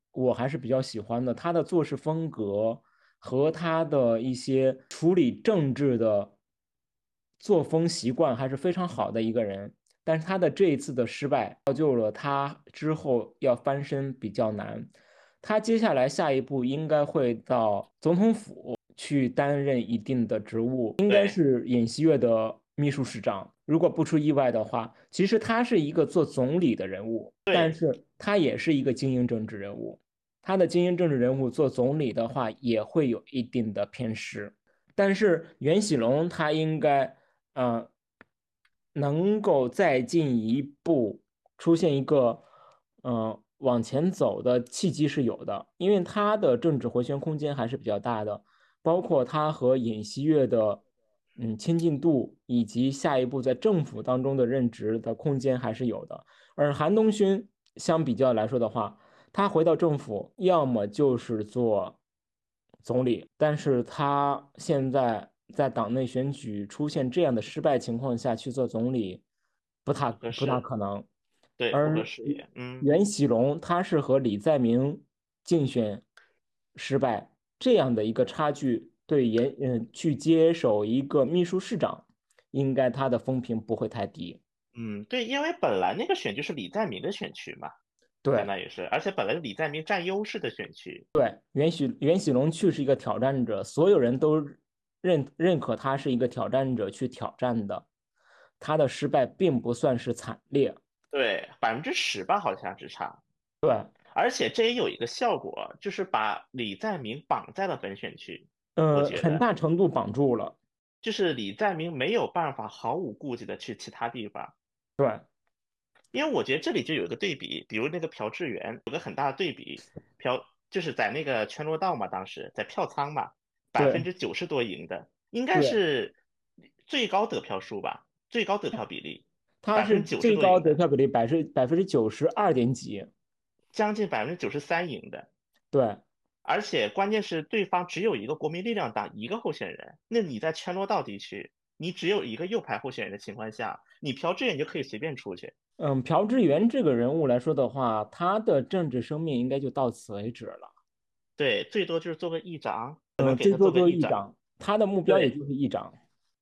我还是比较喜欢的，他的做事风格和他的一些处理政治的作风习惯还是非常好的一个人。但是他的这一次的失败，造就了他之后要翻身比较难。他接下来下一步应该会到总统府去担任一定的职务，应该对是尹锡悦的秘书室长。如果不出意外的话，其实他是一个做总理的人物，但对， 是他也是一个精英政治人物。他的精英政治人物做总理的话，也会有一定的偏失。但是袁喜龙他应该，呃，能够再进一步出现一个，往前走的契机是有的，因为他的政治回旋空间还是比较大的，包括他和尹锡悦的，亲近度以及下一步在政府当中的任职的空间还是有的。而韩东勋相比较来说的话，他回到政府，要么就是做总理，但是他现在在党内选举出现这样的失败情况下去做总理， 不合不大适， 可能。 对，不合而适也， 袁喜龙他是和李在明竞选失败这样的一个差距，对去接手一个秘书市长，应该他的风评不会太低。 对，因为本来那个选区是李在明的选区嘛，相对。 当于是，而且本来李在明占优势的选区， 对，袁喜龙去是一个挑战者，所有人都认可他是一个挑战者去挑战的，他的失败并不算是惨烈。 对，10%吧，好像只差。 对， 而且这也有一个效果，就是把李在明绑在了本选区。我觉很得， 大程度绑住了。 就是李在明没有办法毫无顾忌的去其他地方， 对因为我觉得这里就有一个对比，比如那个朴智元有个很大的对比，就是在那个全罗道嘛，当时在票仓嘛，百分对之九十多赢的，应该对， 是最高得票数吧，最高得票比例， 他是百分之九十最高多赢的， 得票比例百分之92点几。 将近93%赢的。 对， 而且关键是对方只有一个国民力量党一个候选人，那你在全罗道地区，你只有一个右派候选人的情况下，你朴智远就可以随便出去， 朴智元这个人物来说的话，他的政治生命应该就到此为止了。 对，最多就是做个议长，可能给他做个最多做议长， 议长，他的目标也对， 就是议长。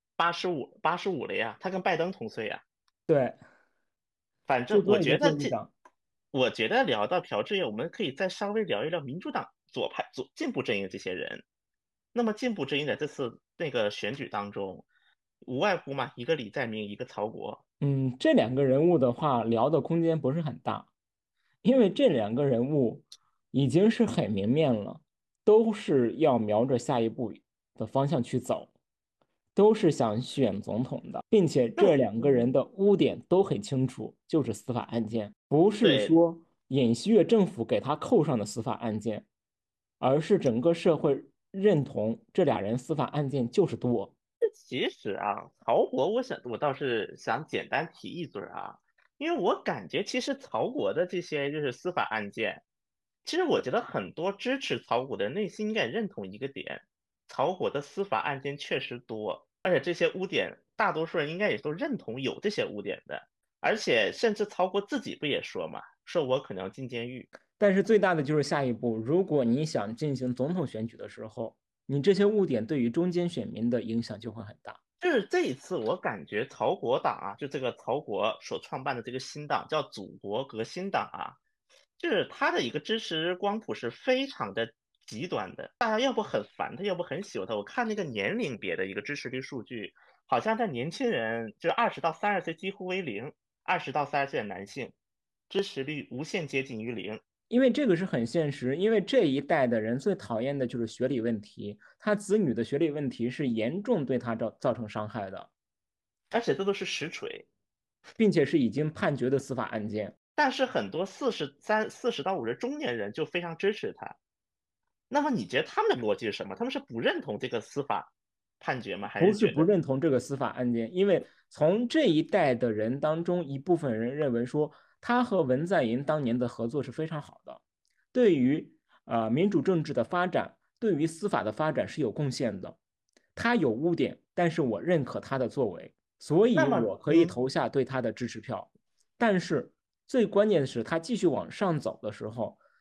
85了呀，他跟拜登同岁呀。 对， 反正最多也就做议长。 我觉得聊到朴智远，我们可以再稍微聊一聊民主党进步阵营这些人。那么进步阵营在这次那个选举当中，无外乎嘛，一个李在明，一个曹国。 这两个人物的话，聊的空间不是很大，因为这两个人物已经是很明面了，都是要瞄着下一步的方向去走，都是想选总统的，并且那么这两个人的污点都很清楚，就是司法案件，不是对， 说尹锡悦政府给他扣上的司法案件，而是整个社会认同这俩人司法案件就是多。 其实啊，曹国，我倒是想简单提一嘴儿啊，因为我感觉其实曹国的这些就是司法案件，其实我觉得很多支持曹国的人内心应该也认同一个点，曹国的司法案件确实多，而且这些污点，大多数人应该也都认同有这些污点的，而且甚至曹国自己不也说嘛，说我可能要进监狱。 但是最大的就是下一步，如果你想进行总统选举的时候，你这些污点对于中间选民的影响就会很大。 就是这一次，我感觉曹国党啊，就这个曹国所创办的这个新党叫祖国革新党啊，就是他的一个支持光谱是非常的极端的，大家要不很烦他，要不很喜欢他。我看那个年龄别的一个支持率数据，好像在年轻人，就是20到30岁几乎为零，20到30岁的男性支持率无限接近于零， 因为这个是很现实，因为这一代的人最讨厌的就是学历问题，他子女的学历问题是严重对他造成伤害的， 而且这都是实锤。 并且是已经判决的司法案件。 但是很多40到50中年人就非常支持他。那么你觉得他们的逻辑是什么？他们是不认同这个司法判决吗？还不是不是觉得认同这个司法案件，因为从这一代的人当中，一部分人认为说，他和文在寅当年的合作是非常好的，对于民主政治的发展，对于司法的发展是有贡献的。他有污点，但是我认可他的作为，所以那么我可以投下对他的支持票。但是最关键的是，他继续往上走的时候，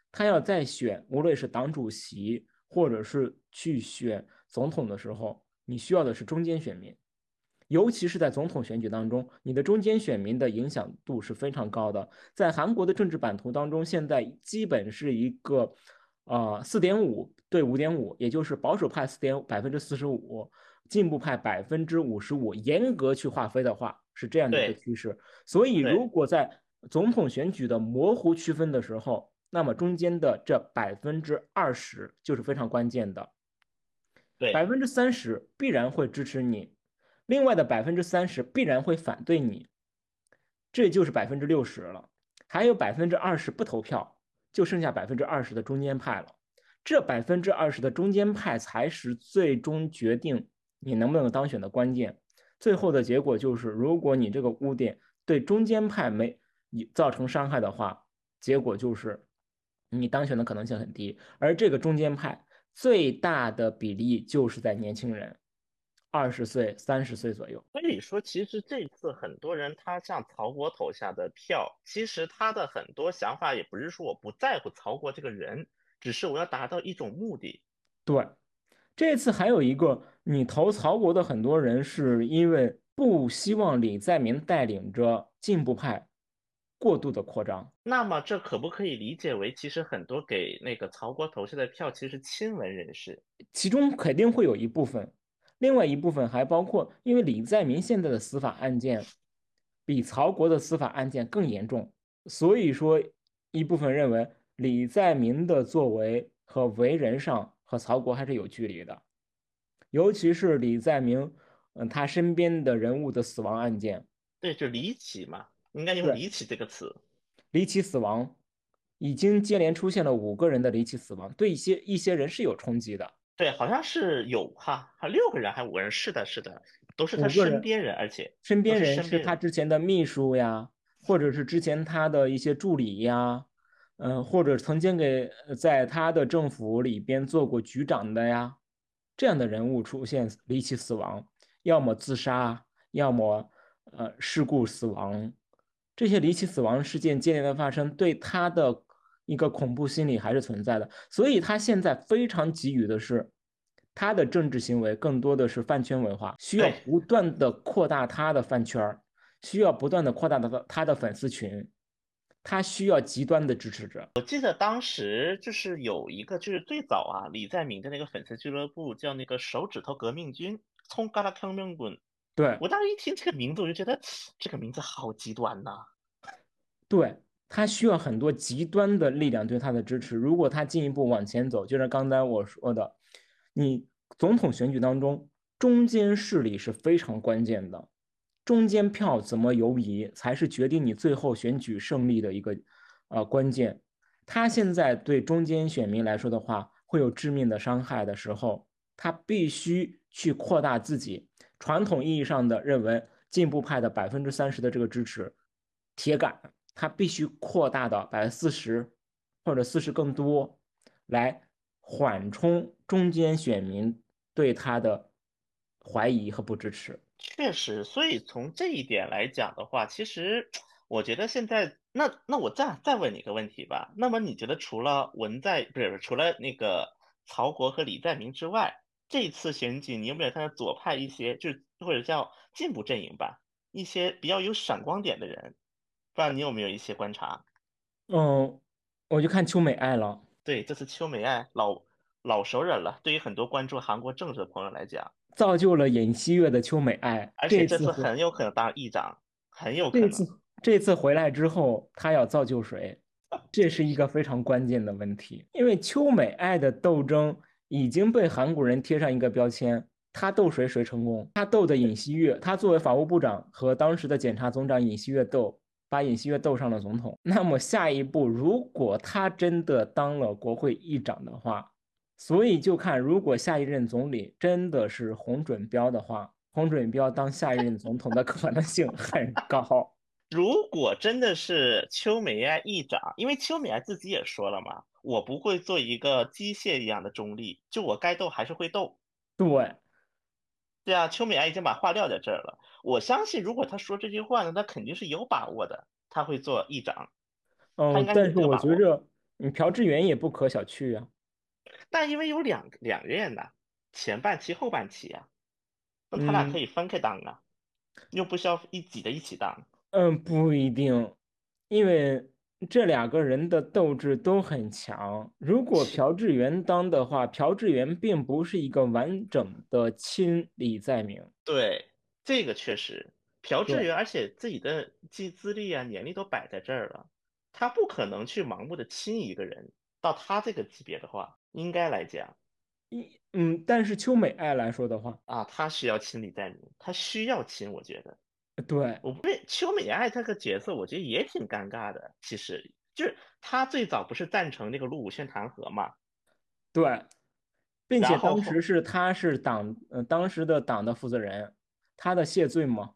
他要再选，无论是党主席或者是去选总统的时候，你需要的是中间选民。尤其是在总统选举当中，你的中间选民的影响度是非常高的。在韩国的政治版图当中，现在基本是一个4.5对5.5，也就是保守派45%，进步派55%。严格去划分的话，是这样的一个对趋势。所以，如对果在总统选举的模糊区分的时候，那么中间的这20%就是非常关键的。百对分之三十必然会支持你，另外的30%必然会反对你，这就是60%了。还有20%不投票，就剩下20%的中间派了。这20%的中间派才是最终决定你能不能当选的关键。最后的结果就是，如果你这个污点对中间派没造成伤害的话，结果就是你当选的可能性很低。而这个中间派最大的比例就是在年轻人，20岁、30岁左右。 所以说，其实这次很多人他向曹国投下的票，其实他的很多想法也不是说我不在乎曹国这个人，只是我要达到一种目的。 对，这次还有一个，你投曹国的很多人是因为不希望李在明带领着进步派过度的扩张， 那么这可不可以理解为，其实很多给那个曹国投下的票，其实是亲文人士？ 其中肯定会有一部分，另外一部分还包括，因为李在明现在的司法案件比曹国的司法案件更严重，所以说一部分认为李在明的作为和为人上和曹国还是有距离的，尤其是李在明，他身边的人物的死亡案件， 对，就离奇嘛，应该用对， 离奇这个词。 离奇死亡已经接连出现了5个人的离奇死亡，对一些人是有冲击的。 对，好像是有哈，还6个人还5个人，是的，是的，都是他五个人身边人，而且都是身边人身边人。 是他之前的秘书呀，或者是之前他的一些助理呀，或者曾经在他的政府里边做过局长的呀，这样的人物出现离奇死亡，要么自杀，要么事故死亡，这些离奇死亡事件接连的发生，对他的一个恐怖心理还是存在的，所以他现在非常急于的是。他的政治行为更多的是饭圈文化，需要对， 不断的扩大他的饭圈需要不断的扩大他的粉丝群，他需要极端的支持者。 我记得当时就是有一个，就是最早啊，李在明的那个粉丝俱乐部叫那个手指头革命军，从嘎拉康命滚。 对我当时一听这个名字，我就觉得这个名字好极端呐。 对，他需要很多极端的力量对他的支持。如果他进一步往前走，就是刚才我说的，你总统选举当中中间势力是非常关键的，中间票怎么游移，才是决定你最后选举胜利的一个关键。他现在对中间选民来说的话，会有致命的伤害的时候，他必须去扩大自己传统意义上的认为进步派的30%的这个支持铁杆，他必须扩大到40%或者40更多，来缓冲中间选民对他的怀疑和不支持。 确实，所以从这一点来讲的话，其实我觉得现在，那我再问你一个问题吧。那么你觉得除了不是除了那个曹国和李在明之外，这次选举你有没有看到左派一些，就是或者叫进步阵营吧，一些比较有闪光点的人？不知道你有没有一些观察？ 嗯，我就看邱美爱了， 对，这次邱美爱老熟人了，对于很多关注韩国政治的朋友来讲， 造就了尹锡悦的邱美爱。 而且这次很有可能当议长，很有可能。 这次这次回来之后，他要造就谁？这是一个非常关键的问题，因为邱美爱的斗争已经被韩国人贴上一个标签，他斗谁谁成功，他斗的尹锡悦，他作为法务部长和当时的检察总长尹锡悦斗，把尹锡悦斗上了总统。那么下一步，如果他真的当了国会议长的话，所以就看如果下一任总理真的是洪准标的话，洪准标当下一任总统的可能性很高。 如果真的是邱美爱议长，因为邱美爱自己也说了嘛，我不会做一个机械一样的中立，就我该斗还是会斗。 对， 对啊，邱美爱已经把话撂在这儿了。我相信，如果他说这句话呢，他肯定是有把握的，他会做议长，他应该是有但是这个把握。 朴智元也不可小觑啊。 但因为有两任呐，前半期后半期呀，那他俩可嗯以分开当啊，又不需要一挤的一起当。 不一定，因为这两个人的斗志都很强。如果是， 朴智元当的话，朴智元并不是一个完整的亲李在明。 对，这个确实，朴智对， 元，而且自己的资历啊、年龄都摆在这儿了，他不可能去盲目的亲一个人。到他这个级别的话，应该来讲但是邱美爱来说的话， 啊，他需要亲李在明，他需要亲，我觉得。 对我不对邱美爱这个角色，我觉得也挺尴尬的。其实就是他最早不是赞成那个卢武铉弹劾嘛， 对，并且当时然后是他是当时的党的负责人，他的谢罪嘛，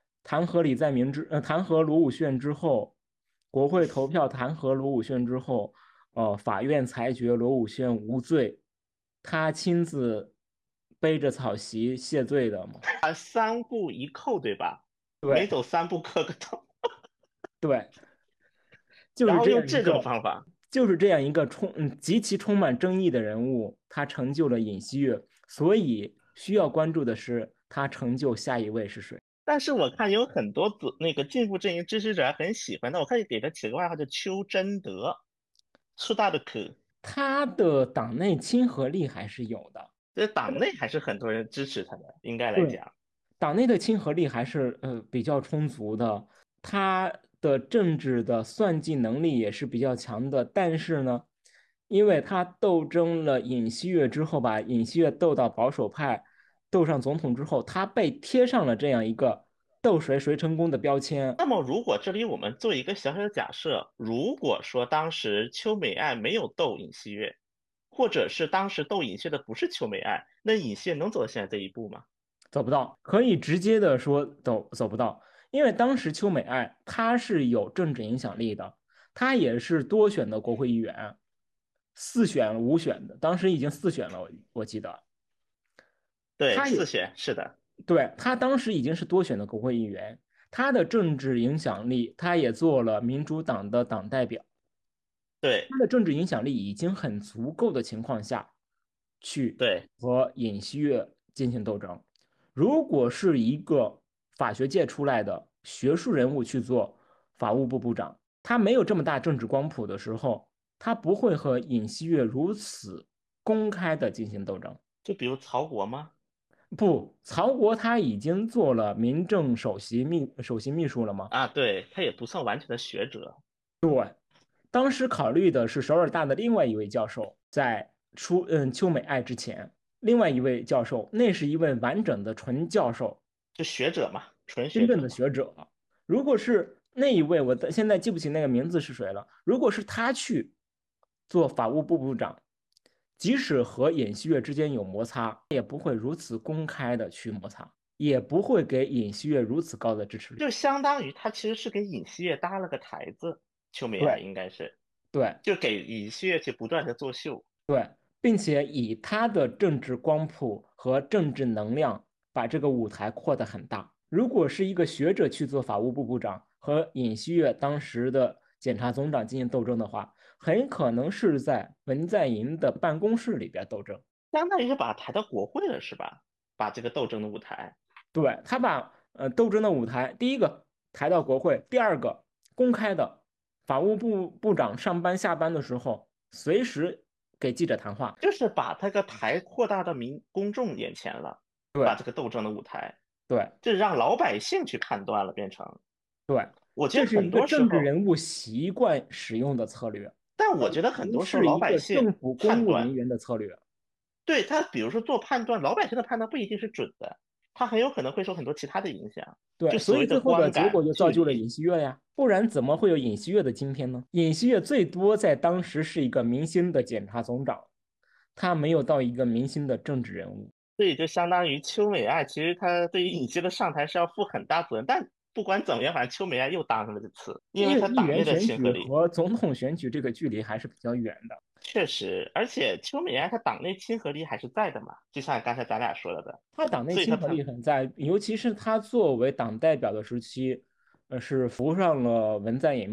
弹劾卢武铉之后，国会投票弹劾卢武铉之后，法院裁决卢武铉无罪，他亲自背着草席谢罪的嘛。 他三步一叩，对吧？每对走三步磕个头， 对，就然是这后用这种样一个， 方法。 就是这样一个极其充满争议的人物，他成就了尹锡悦，所以需要关注的是他成就下一位是谁。 但是我看有很多那个进步阵营支持者还很喜欢他，我看给他起个外号叫邱真德，出大的可， 他的党内亲和力还是有的。 这党内还是很多人支持他的，应该来对， 讲。 党内的亲和力还是比较充足的，他的政治的算计能力也是比较强的。但是呢，因为他斗争了尹锡悦之后，把尹锡悦斗到保守派，斗上总统之后，他被贴上了这样一个斗谁成功的标签。 那么，如果这里我们做一个小小的假设，如果说当时邱美爱没有斗尹锡悦，或者是当时斗尹锡悦的不是邱美爱，那尹锡悦能走到现在这一步吗？ 走不到，可以直接的说走不到，因为当时邱美爱她是有政治影响力的，她也是多选的国会议员，四选五选的，当时已经四选了，我记得， 对， 她也四选，是的， 对，她当时已经是多选的国会议员，她的政治影响力，她也做了民主党的党代表， 对她的政治影响力已经很足够的情况下，去对， 和尹锡悦进行斗争。如果是一个法学界出来的学术人物去做法务部部长，他没有这么大政治光谱的时候，他不会和尹锡悦如此公开的进行斗争。 就比如曹国吗？ 不，曹国他已经做了民政首席秘书了吗？ 啊，对，他也不算完全的学者。 当时考虑的是首尔大的另外一位教授，在邱美爱之前，另外一位教授，那是一位完整的纯教授， 就学者嘛，纯真正的学者嘛。 学者。如果是那一位，现在记不起那个名字是谁了。如果是他去做法务部部长，即使和尹锡悦之间有摩擦，也不会如此公开的去摩擦，也不会给尹锡悦如此高的支持率。 就相当于他其实是给尹锡悦搭了个台子，邱美爱对应该是对， 就给尹锡悦去不断的作秀。 对，并且以他的政治光谱和政治能量把这个舞台扩得很大。如果是一个学者去做法务部部长，和尹锡悦当时的检察总长进行斗争的话，很可能是在文在寅的办公室里边斗争。 相当于是把他抬到国会了，是吧？把这个斗争的舞台， 对，他把斗争的舞台，第一个抬到国会，第二个公开的法务部部长上班下班的时候，随时给记者谈话。 就是把这个台扩大到公众眼前了，把对这个斗争的舞台， 对这让老百姓去判断了，变成。 对， 我觉这是一个得很多时候， 政治人物习惯使用的策略， 但我觉得很多时候老不是一百姓个政府公判断， 务人员的策略。 对他，比如说做判断，老百姓的判断不一定是准的，他很有可能会受很多其他的影响， 对， 就所谓的所以最后的观感、 结果就造距离。 就了尹锡悦呀，不然怎么会有尹锡悦的今天呢？尹锡悦最多在当时是一个明星的检察总长，他没有到一个明星的政治人物。 所以就相当于邱美爱，其实她对于尹锡的上台是要负很大责任。但不管怎么样，反正邱美爱又当上了这次，因为因为她党内的议员选亲和力举和总统选举这个距离还是比较远的。 确实，而且邱美爱她党内亲和力还是在的嘛，就像刚才咱俩说了的， 他党内亲和所以她力很在，尤其是他作为党代表的时期，是扶上了文在寅嘛。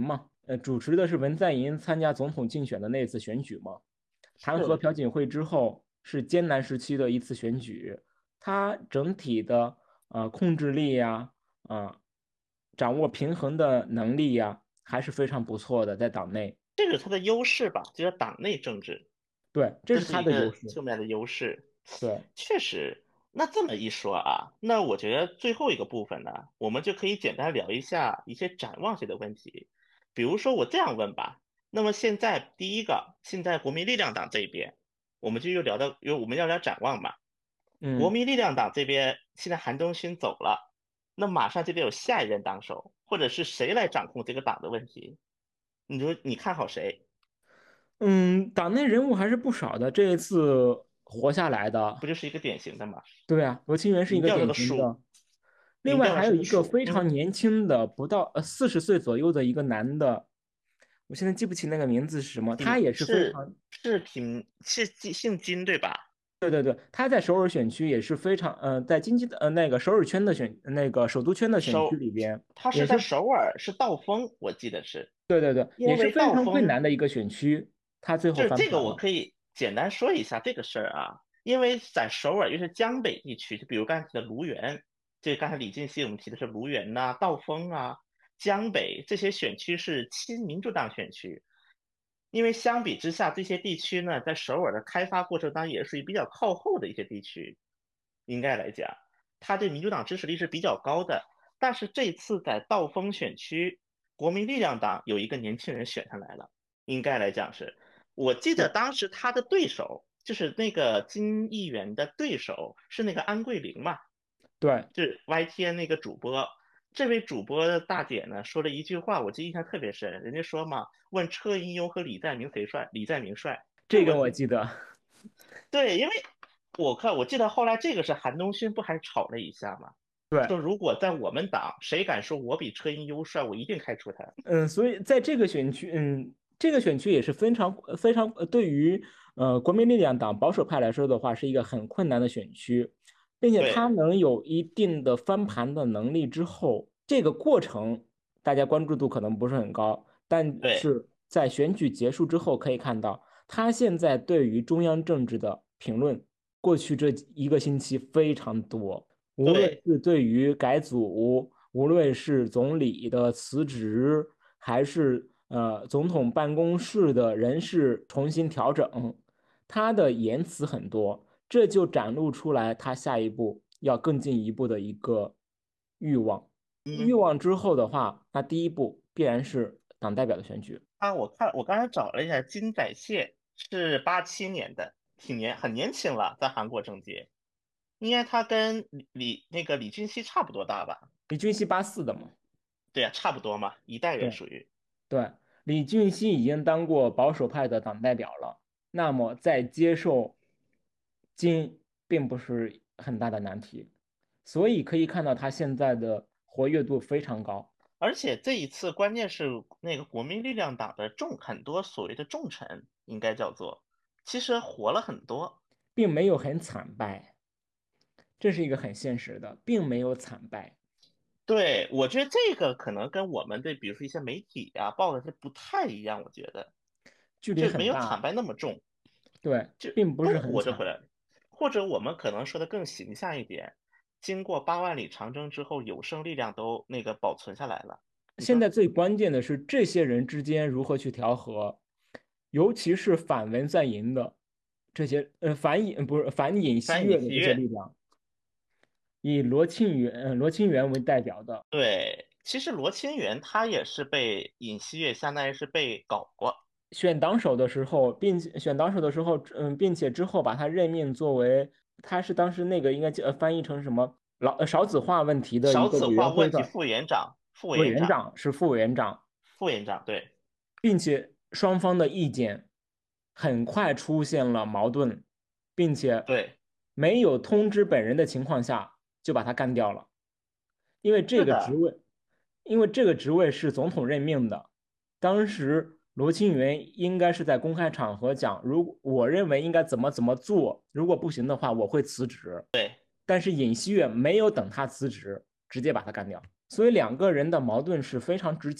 主持的是文在寅参加总统竞选的那次选举嘛。弹劾是。 朴槿惠之后是艰难时期的一次选举，他整体的控制力呀，掌握平衡的能力呀，还是非常不错的，在党内。 这个是他的优势吧，就是党内政治， 对，这这是他是一个的优势。 侧面的优势。 对， 确实，那这么一说啊，那我觉得最后一个部分呢，我们就可以简单聊一下一些展望性的问题。比如说我这样问吧，那么现在第一个，现在国民力量党这边，我们就又聊到，因为我们要聊展望嘛。国嗯民力量党这边现在韩东勋走了，那马上这边有下一任党首，或者是谁来掌控这个党的问题，你说你看好谁？ 嗯，党内人物还是不少的，这一次活下来的。 不就是一个典型的吗？ 对啊，罗清源是一个民调上典型的。 都输， 另外民调上还有一个是不是输？ 非常年轻的，不到40岁左右的一个男的，我现在记不起那个名字是什么，他也是非是常。 姓金对吧？ 对对对，他在首尔选区也是非常，在经济的那个首尔圈的那个首都圈的选区里边， 他是在也是。 首尔，是道峰，我记得是， 对对对，也因为是非常困道峰难的一个选区，他最后就是这个， 翻盘了。 我可以简单说一下这个事儿啊，因为在首尔，又是江北地区，就比如刚才提的卢园，这刚才李进熙我们提的是卢园呐、道峰啊、江北这些选区是亲民主党选区，因为相比之下，这些地区呢，在首尔的开发过程当中也是属于比较靠后的一些地区，应该来讲，他对民主党支持率是比较高的。但是这次在道峰选区，国民力量党有一个年轻人选上来了，应该来讲是，我记得对当时他的对手就是那个金议员的对手是那个安桂玲嘛， 对， 就是 YTN 那个主播。这位主播的大姐呢说了一句话，我记得印象特别深。人家说嘛，问车银优和李在明谁帅？李在明帅。这这个我我记得。 对，因为我记得后来这个是韩东勋不还吵了一下嘛， 对， 说如果在我们党，谁敢说我比车银优帅，我一定开除他。 所以在这个选区，这个选区也是非常非常对于国民力量党保守派来说的话，是一个很困难的选区，并且他对能有一定的翻盘的能力之后，这个过程大家关注度可能不是很高，但对是在选举结束之后可以看到，他现在对于中央政治的评论，过去这一个星期非常多。无论对是对于改组，无论是总理的辞职，还是总统办公室的人事重新调整，他的言辞很多，这就展露出来他下一步要更进一步的一个欲望。欲嗯， 望之后的话，那第一步必然是党代表的选举。 我刚才找了一下，金宰谢是87年的，很年轻了，在韩国政界，应该他跟李俊熙差不多大吧？ 李俊熙84的嘛。 对呀、差不多嘛，一代人对。 属于。 对，李俊熙已经当过保守派的党代表了，那么在接受金并不是很大的难题，所以可以看到他现在的活跃度非常高， 而且这一次关键是那个国民力量党的很多所谓的重臣，应该叫做，其实活了很多。 并没有很惨败，这是一个很现实的，并没有惨败， 对，我觉得这个可能跟我们的比如说一些媒体啊报的是不太一样，我觉得距离就没很大。 有惨败那么重， 对， 就都并不是很惨。 活着回来。或者我们可能说的更形象一点，经过8万里长征之后，有生力量都那个保存下来了。你说现在最关键的是这些人之间如何去调和，尤其是反文在寅的这些反尹不是反尹锡三尹悦的这些锡悦， 力量，以罗清源为代表的。 对，其实罗清源他也是被尹锡悦相当于是被搞过。 选党首的时候，并且选党首的时候，并且之后把他任命作为他是当时那个应该叫翻译成什么少子化问题的一少子个委化问题员会的副委员长、副委委员长、 员长，是副委员长。 副委员长，对并且双方的意见很快出现了矛盾，并且对， 没有通知本人的情况下就把他干掉了，因为这是的， 个职位，因为这个职位是总统任命的。当时罗清源应该是在公开场合讲，如我认为应该怎么怎么做，如果不行的话，我会辞职。 对但是尹锡悦没有等他辞职，直接把他干掉，所以两个人的矛盾是非常直接的。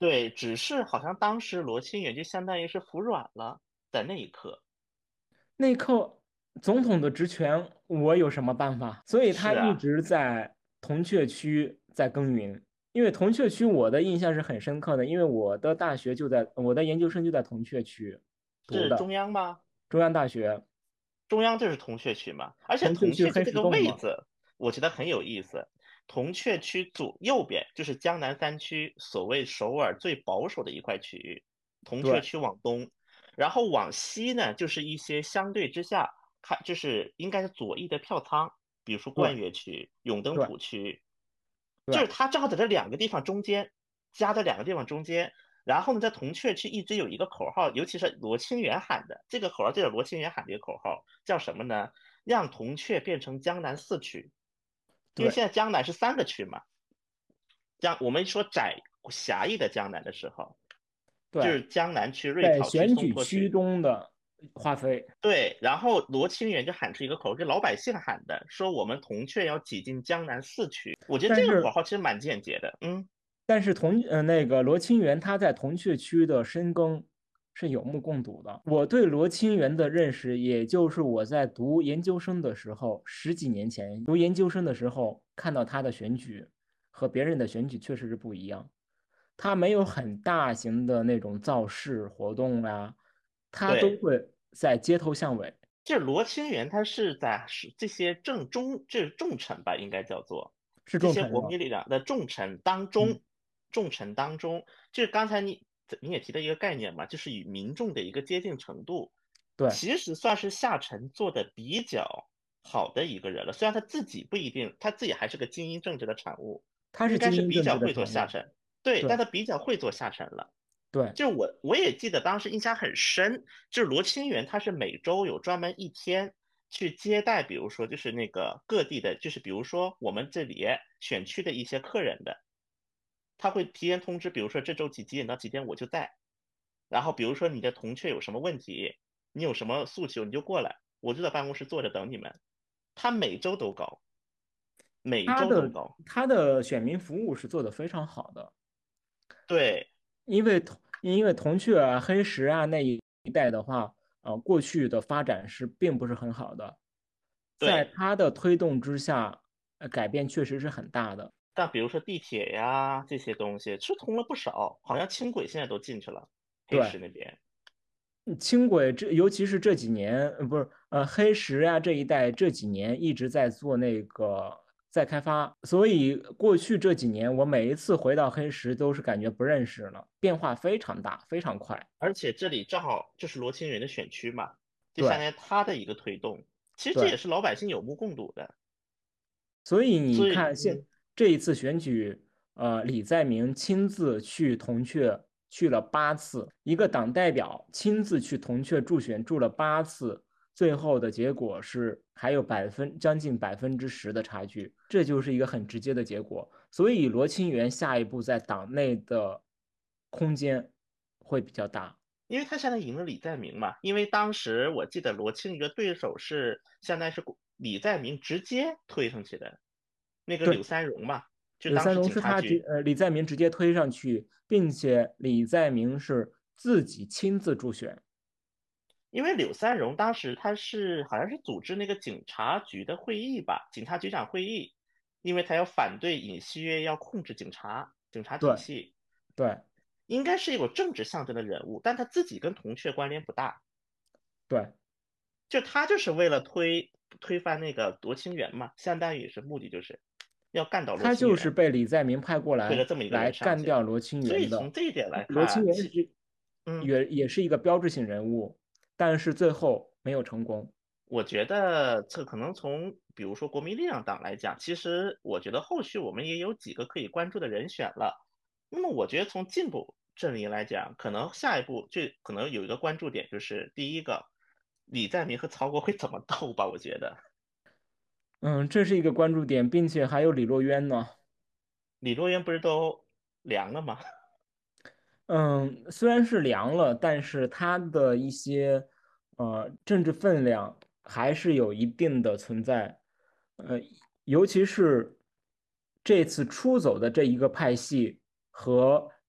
对，只是好像当时罗清源就相当于是服软了，在那一刻。 那一刻，总统的职权我有什么办法？所以他一是啊， 直在铜雀区在耕耘。因为铜雀区我的印象是很深刻的，因为我的研究生就在铜雀区读是中的， 央吗？ 中央大学中央就是铜雀区嘛，而且铜雀铜区黑雀区这个石洞嘛。 位置，我觉得很有意思。铜雀区左右边就是江南三区，所谓首尔最保守的一块区域。铜雀对区往东，然后往西呢，就是一些相对之下看，就是应该是左翼的票仓，比如说对冠岳区、永登对浦区，就是对， 它正好在这两个地方中间，夹在两个地方中间。然后呢，在铜雀区一直有一个口号，尤其是罗清源喊的这个口号，就是罗清源喊的一个口号，叫什么呢？让铜雀变成江南四区，因为对现在江南是3个区嘛。我们说狭义的江南的时候，就对， 是江南区、瑞在草区、 选举区松坡区。 中的划分。 对，然后罗清源就喊出一个口号，是老百姓喊的，说我们铜雀要挤进江南四区。我觉得这个口但是号其实蛮简洁的，嗯。 那个罗清源他在铜雀区的深耕是有目共睹的。我对罗清源的认识，也就是我在读研究生的时候，十几年前读研究生的时候看到他的选举和别人的选举确实是不一样。他没有很大型的那种造势活动啊，他都对， 会在街头巷尾。 这罗清源他是这些这重臣吧，应该叫做是这些国重臣了。 民力量的重臣当嗯， 中，重臣当中，就是刚才你也提到一个概念嘛，就是与民众的一个接近程度， 对， 其实算是下层做的比较好的一个人了。虽然他自己不一定，他自己还是个精英政治的产物， 他是应该是精英政治的比较会做产物。 下层，对， 对但他比较会做下层了。 对就我也记得当时印象很深，就是罗清源他是每周有专门一天去接待，比如说就是那个各地的，就是比如说我们这里选区的一些客人的，他会提前通知，比如说这周几点到几点我就在，然后比如说你的铜雀有什么问题，你有什么诉求你就过来，我就在办公室坐着等你们。他每周都高，每他的周都高， 他的选民服务是做得非常好的。 对因为铜雀啊、黑石啊那一带的话，过去的发展并不是很好的，在对。 他的推动之下，改变确实是很大的。 但比如说地铁呀这些东西是通了不少，好像轻轨现在都进去了，黑对， 石那边。 轻轨尤其是这几年，不是黑石啊这一带这几年一直在做那个再开发，所以过去这几年我每一次回到黑石都是感觉不认识了，变化非常大，非常快。 而且这里正好就是罗清源的选区嘛，就相对当于他的一个推动，其实这对。 也是老百姓有目共睹的。 所以你所以， 看，这一次选举，李在明亲自去铜雀去了8次，一个党代表亲自去铜雀助选助了8次，最后的结果是还有将近10%的差距，这就是一个很直接的结果。所以罗清源下一步在党内的空间会比较大。 因为他现在赢了李在明嘛，因为当时我记得罗清源的对手是相当于是李在明直接推上去的那个柳对， 三荣嘛，就柳三当时警荣是他察局。 李在明直接推上去，并且李在明是自己亲自助选。 因为柳三荣当时他是好像是组织那个警察局的会议吧，警察局长会议，因为他要反对尹锡悦要控制警察体对系， 对应该是一个政治象征的人物，但他自己跟铜雀关联不大， 对， 就他就是为了推翻那个罗清源嘛，相当于是目的就是要干倒罗他就是清源， 被李在明派过来推了这么一个来人上去， 干掉罗清所以从源的。 这一点来罗清看， 源嗯。 也是一个标志性人物，但是最后没有成功。 我觉得这可能从比如说国民力量党来讲，其实我觉得后续我们也有几个可以关注的人选了。那么我觉得从进步阵营来讲，可能下一步就可能有一个关注点，就是第一个，李在明和曹国会怎么斗吧？我觉得嗯，这是一个关注点，并且还有李洛渊呢。 李洛渊不是都凉了吗？ 嗯，虽然是凉了，但是他的一些政治分量还是有一定的存在。呃，尤其是这次出走的这一个派系和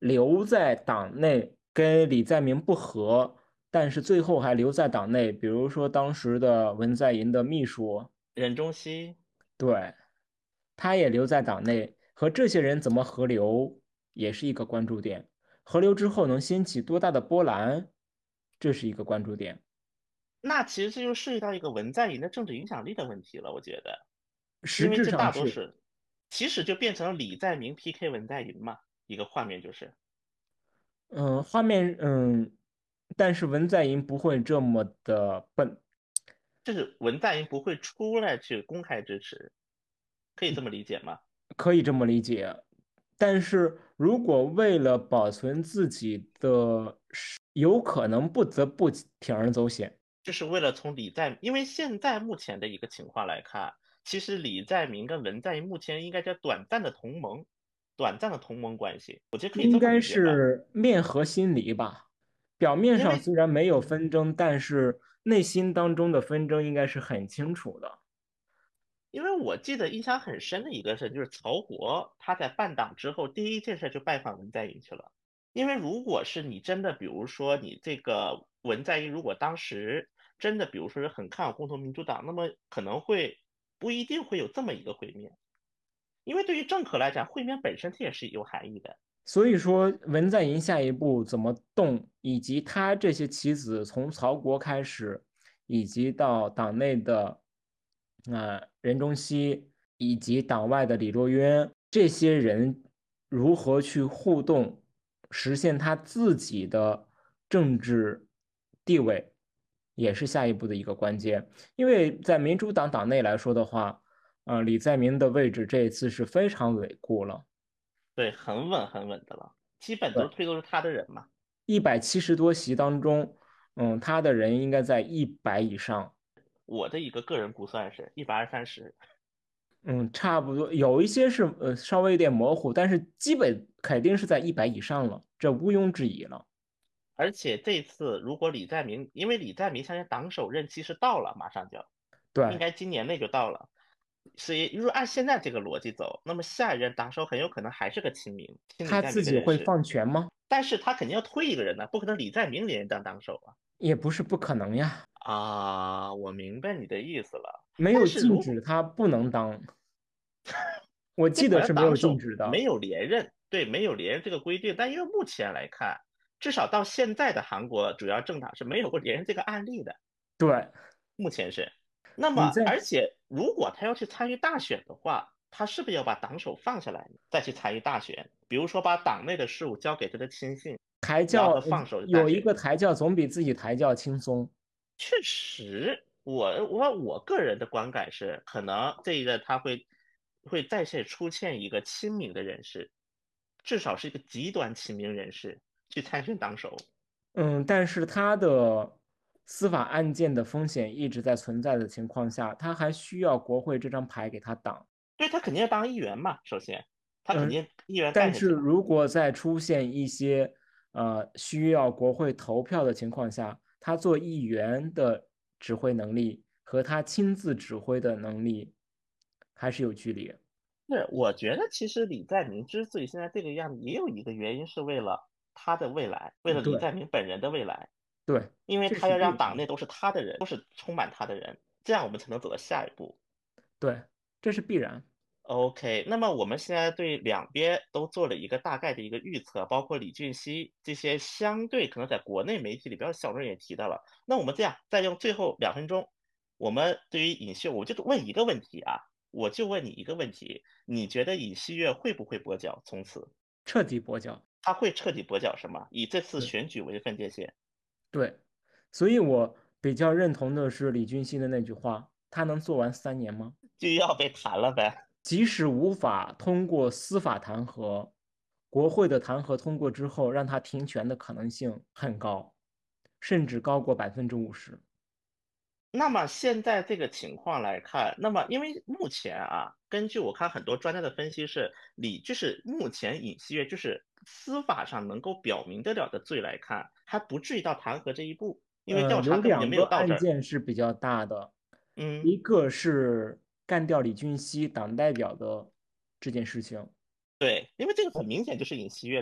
留在党内跟李在明不和，但是最后还留在党内，比如说当时的文在寅的秘书， 任中熙。 对，他也留在党内，和这些人怎么合流，也是一个关注点。合流之后能掀起多大的波澜，这是一个关注点。 那其实这就涉及到一个文在寅的政治影响力的问题了，我觉得，因实质为这上是， 大多是，其实就变成了李在明 PK 文在寅嘛，一个画面就是， 画面，但是文在寅不会这么的笨， 就是文在寅不会出来去公开支持，可以这么理解吗？ 可以这么理解。但是如果为了保存自己的，有可能不得不铤而走险。 就是为了从李在，因为现在目前的一个情况来看，其实李在明跟文在寅目前应该叫短暂的同盟，短暂的同盟关系，我觉得可以这么应该理解吧。 是面和心离吧。表面因为上虽然没有纷争，但是内心当中的纷争应该是很清楚的。 因为我记得印象很深的一个事，就是曹国他在办党之后，第一件事就拜访文在寅去了。因为如果是你真的，比如说你这个文在寅，如果当时真的，比如说是很看好共同民主党，那么可能会不一定会有这么一个会面。因为对于政客来讲，会面本身它也是有含义的。 所以说，文在寅下一步怎么动，以及他这些棋子从曹国开始，以及到党内的任中熙，以及党外的李洛渊，这些人如何去互动，实现他自己的政治地位，也是下一步的一个关键。因为在民主党党内来说的话，李在明的位置这一次是非常稳固了。 对，很稳很稳的了，基本对。 都是他的人嘛。 170多席当中，他的人应该在100以上， 我的一个个人估算是120、30。 差不多有一些是稍微有点模糊，但是基本肯定是在100以上了，这毋庸置疑了。 而且这次如果李在明，因为李在明现在党首任期是到了，马上就应对， 该今年内就到了，所以如果按现在这个逻辑走，那么下一任党首很有可能还是个亲李他在明的自己会人士， 放权吗？ 但是他肯定要推一个人呢，不可能李在明连任当党首啊。 也不是不可能呀， 啊，我明白你的意思了。但没有是如果禁止他不能当，我对，好记得是没有像党首禁止的。 没有连任，对，没有连任这个规定。但因为目前来看，至少到现在的韩国主要政党是没有过连任这个案例的， 对， 目前是。那么， 你在而且如果他要去参与大选的话，他是不是要把党首放下来，再去参与大选？比如说把党内的事务交给他的亲信， 抬轿， 然后他放手大有一选。 个抬轿总比自己抬轿轻松。 确实，我个人的观感是，可能这一任他会再次出现一个亲民的人士，至少是一个极端亲民人士去参选党首。 但是他的司法案件的风险一直在存在的情况下，他还需要国会这张牌给他挡。 对，他肯定要当议员嘛，首先他肯嗯， 定议员干但下去了。 是如果在出现一些需要国会投票的情况下，他做议员的指挥能力和他亲自指挥的能力还是有距离。 是，我觉得其实李在明之所以现在这个样子，也有一个原因是为了他的未来，为了李对在明本人的未来， 对， 因为这他要让是必然的。 党内都是他的人，都是充满他的人，这样我们才能走到下一步。 对，这是必然。 OK，那么我们现在对两边都做了一个大概的一个预测，包括李俊熙这些相对可能在国内媒体里边小众也提到了。那我们这样，再用最后2分钟，我们对于尹锡悦，我就问一个问题啊，我就问你一个问题，你觉得尹锡悦会不会跛脚？从此彻底跛脚。 他会彻底跛脚是吗？以这次对选举为分界线， 对，所以我比较认同的是李俊熙的那句话：他能做完3年吗？ 就要被弹了呗？ 即使无法通过司法弹劾，国会的弹劾通过之后，让他停权的可能性很高，甚至高过50%。 那么现在这个情况来看，那么因为目前啊，根据我看很多专家的分析是，就是目前尹锡悦就是司法上能够表明得了的罪来看，还不至于到弹劾这一步，因为调查有根本就没两个案有到这儿。 件是比较大的， 嗯， 一个是干掉李俊熙党代表的这件事情， 对，因为这个很明显就是尹锡悦的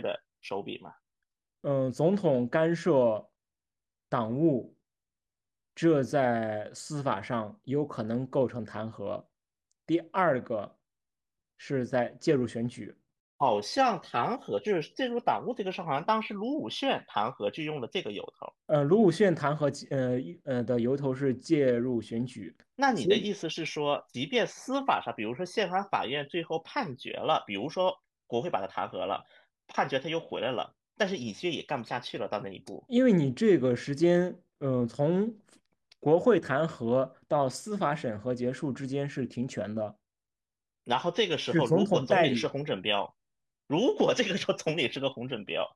手笔吗？ 总统干涉党务，这在司法上有可能构成弹劾。第二个是在介入选举， 好像弹劾就是介入党务这个事，好像当时卢武铉弹劾就用了这个由头。 卢武铉弹劾的由头是介入选举， 那你结的意思是说，即便司法上，比如说宪法法院最后判决了，比如说国会把他弹劾了，判决他又回来了，但是尹锡悦也干不下去了，到那一步， 因为你这个时间，从国会弹劾到司法审核结束之间是停权的， 然后这个时候， 是总如果统代理， 总理是洪准标，如果这个时候总理是个洪准标，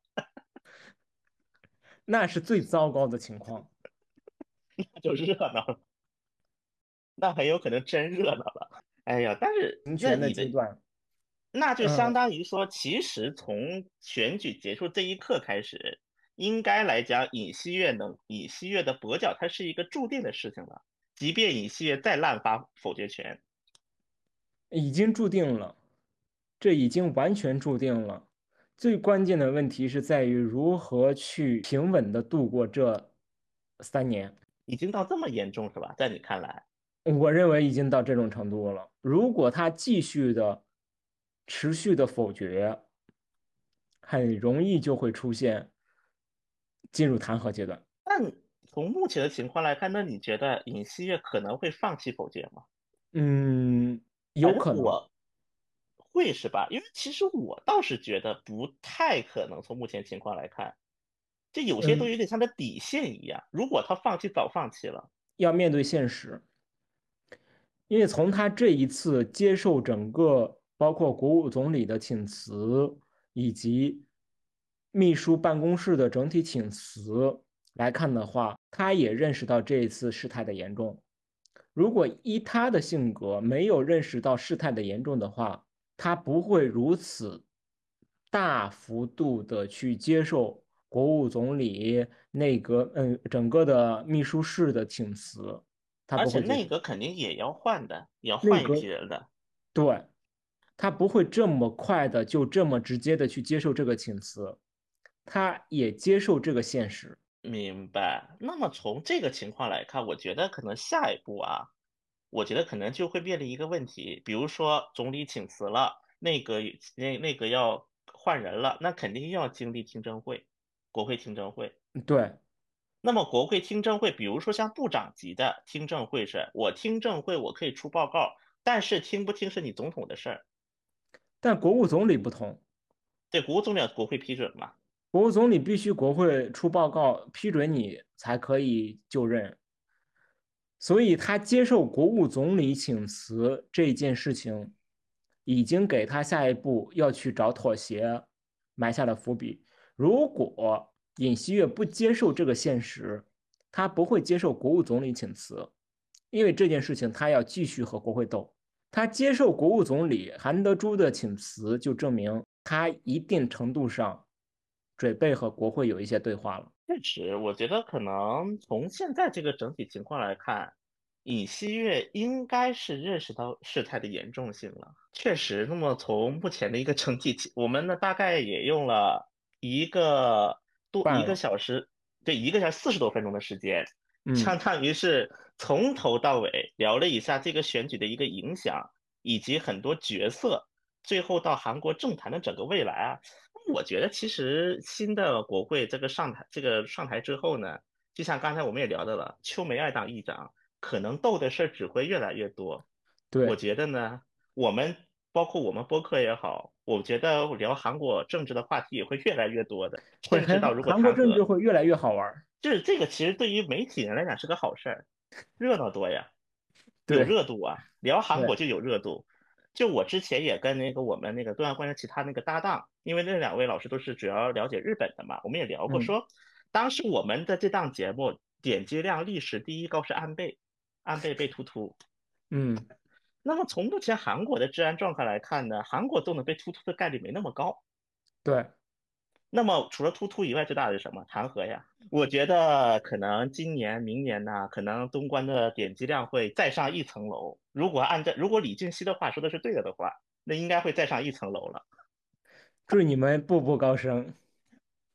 那是最糟糕的情况， 那就热闹了，那很有可能真热闹了。哎呀，但是停权的那你的阶段。 那就相嗯， 当于说，其实从选举结束这一刻开始，应该来讲，尹锡悦的跛脚，它是一个注定的事情了。即便尹锡悦再滥发否决权， 已经注定了，这已经完全注定了。最关键的问题是在于如何去平稳的度过这3年。 已经到这么严重是吧？在你看来， 我认为已经到这种程度了。如果他继续的、持续的否决，很容易就会出现进入弹劾阶段。 但从目前的情况来看，那你觉得尹锡悦可能会放弃否决吗？ 嗯，有反正可能。 我会是吧？因为其实我倒是觉得不太可能，从目前情况来看。这有些都嗯， 有点像个底线一样。如果他放弃，早放弃了。 要面对现实。因为从他这一次接受整个包括国务总理的请辞，以及秘书办公室的整体请辞来看的话，他也认识到这一次事态的严重。如果依他的性格没有认识到事态的严重的话，他不会如此大幅度的去接受国务总理内阁整个的秘书室的请辞，他而且不会接受。 内阁肯定也要换的，也要换一批内阁人的。 对，他不会这么快的就这么直接的去接受这个请辞，他也接受这个现实。 明白。那么从这个情况来看，我觉得可能下一步啊，我觉得可能就会面临一个问题，比如说总理请辞了，内阁要换人了，那肯定又要经历听证会，国会听证会。 对， 那么国会听证会，比如说像部长级的听证会是，我听证会我可以出报告，但是听不听是你总统的事儿。 但国务总理不同， 对，国务总理要国会批准嘛。 国务总理必须国会出报告批准你才可以就任，所以他接受国务总理请辞这件事情，已经给他下一步要去找妥协埋下了伏笔。如果尹锡悦不接受这个现实，他不会接受国务总理请辞，因为这件事情他要继续和国会斗。他接受国务总理韩德洙的请辞，就证明他一定程度上准备和国会有一些对话了。 确实，我觉得可能从现在这个整体情况来看，尹锡悦应该是认识到事态的严重性了。确实，那么从目前的一个整体情，我们呢大概也用了一个办了， 小时，对，1个小时40多分钟的时间， 嗯， 相当于是从头到尾聊了一下这个选举的一个影响，以及很多角色，最后到韩国政坛的整个未来啊。我觉得其实新的国会这个上台之后呢，就像刚才我们也聊到了，邱梅爱当议长，可能斗的事儿只会越来越多。我对， 觉得呢，我们包括我们播客也好，我觉得聊韩国政治的话题也会越来越多的， 会甚至到如果韩国政治弹劾， 会越来越好玩。 就是这个其实对于媒体人来讲是个好事儿，热闹多呀。有对热度啊，聊韩国对， 就有热度。就我之前也跟我们东亚观察其他搭档，因为那2位老师都是主要了解日本的嘛，我们也聊过嗯说，当时我们的这档节目点击量历史第一高是安倍，安倍被突突。 嗯， 那么从目前韩国的治安状况来看呢，韩国都能被突突的概率没那么高。 对， 那么除了突突以外，最大的是什么？弹劾呀。我觉得可能今年、明年呢，可能东关的点击量会再上一层楼。如果李俊熙的话说的是对的话，那应该会再上一层楼了。 祝你们步步高升。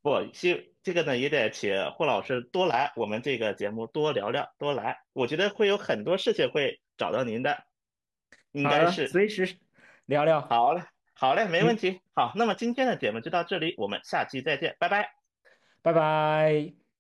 不，这个呢也得请霍老师多来我们这个节目多聊聊，多来，我觉得会有很多事情会找到您的，应好的， 该是。 随时聊聊。 好嘞，好嘞，没问嗯， 题。好，那么今天的节目就到这里，我们下期再见，拜拜。 拜拜。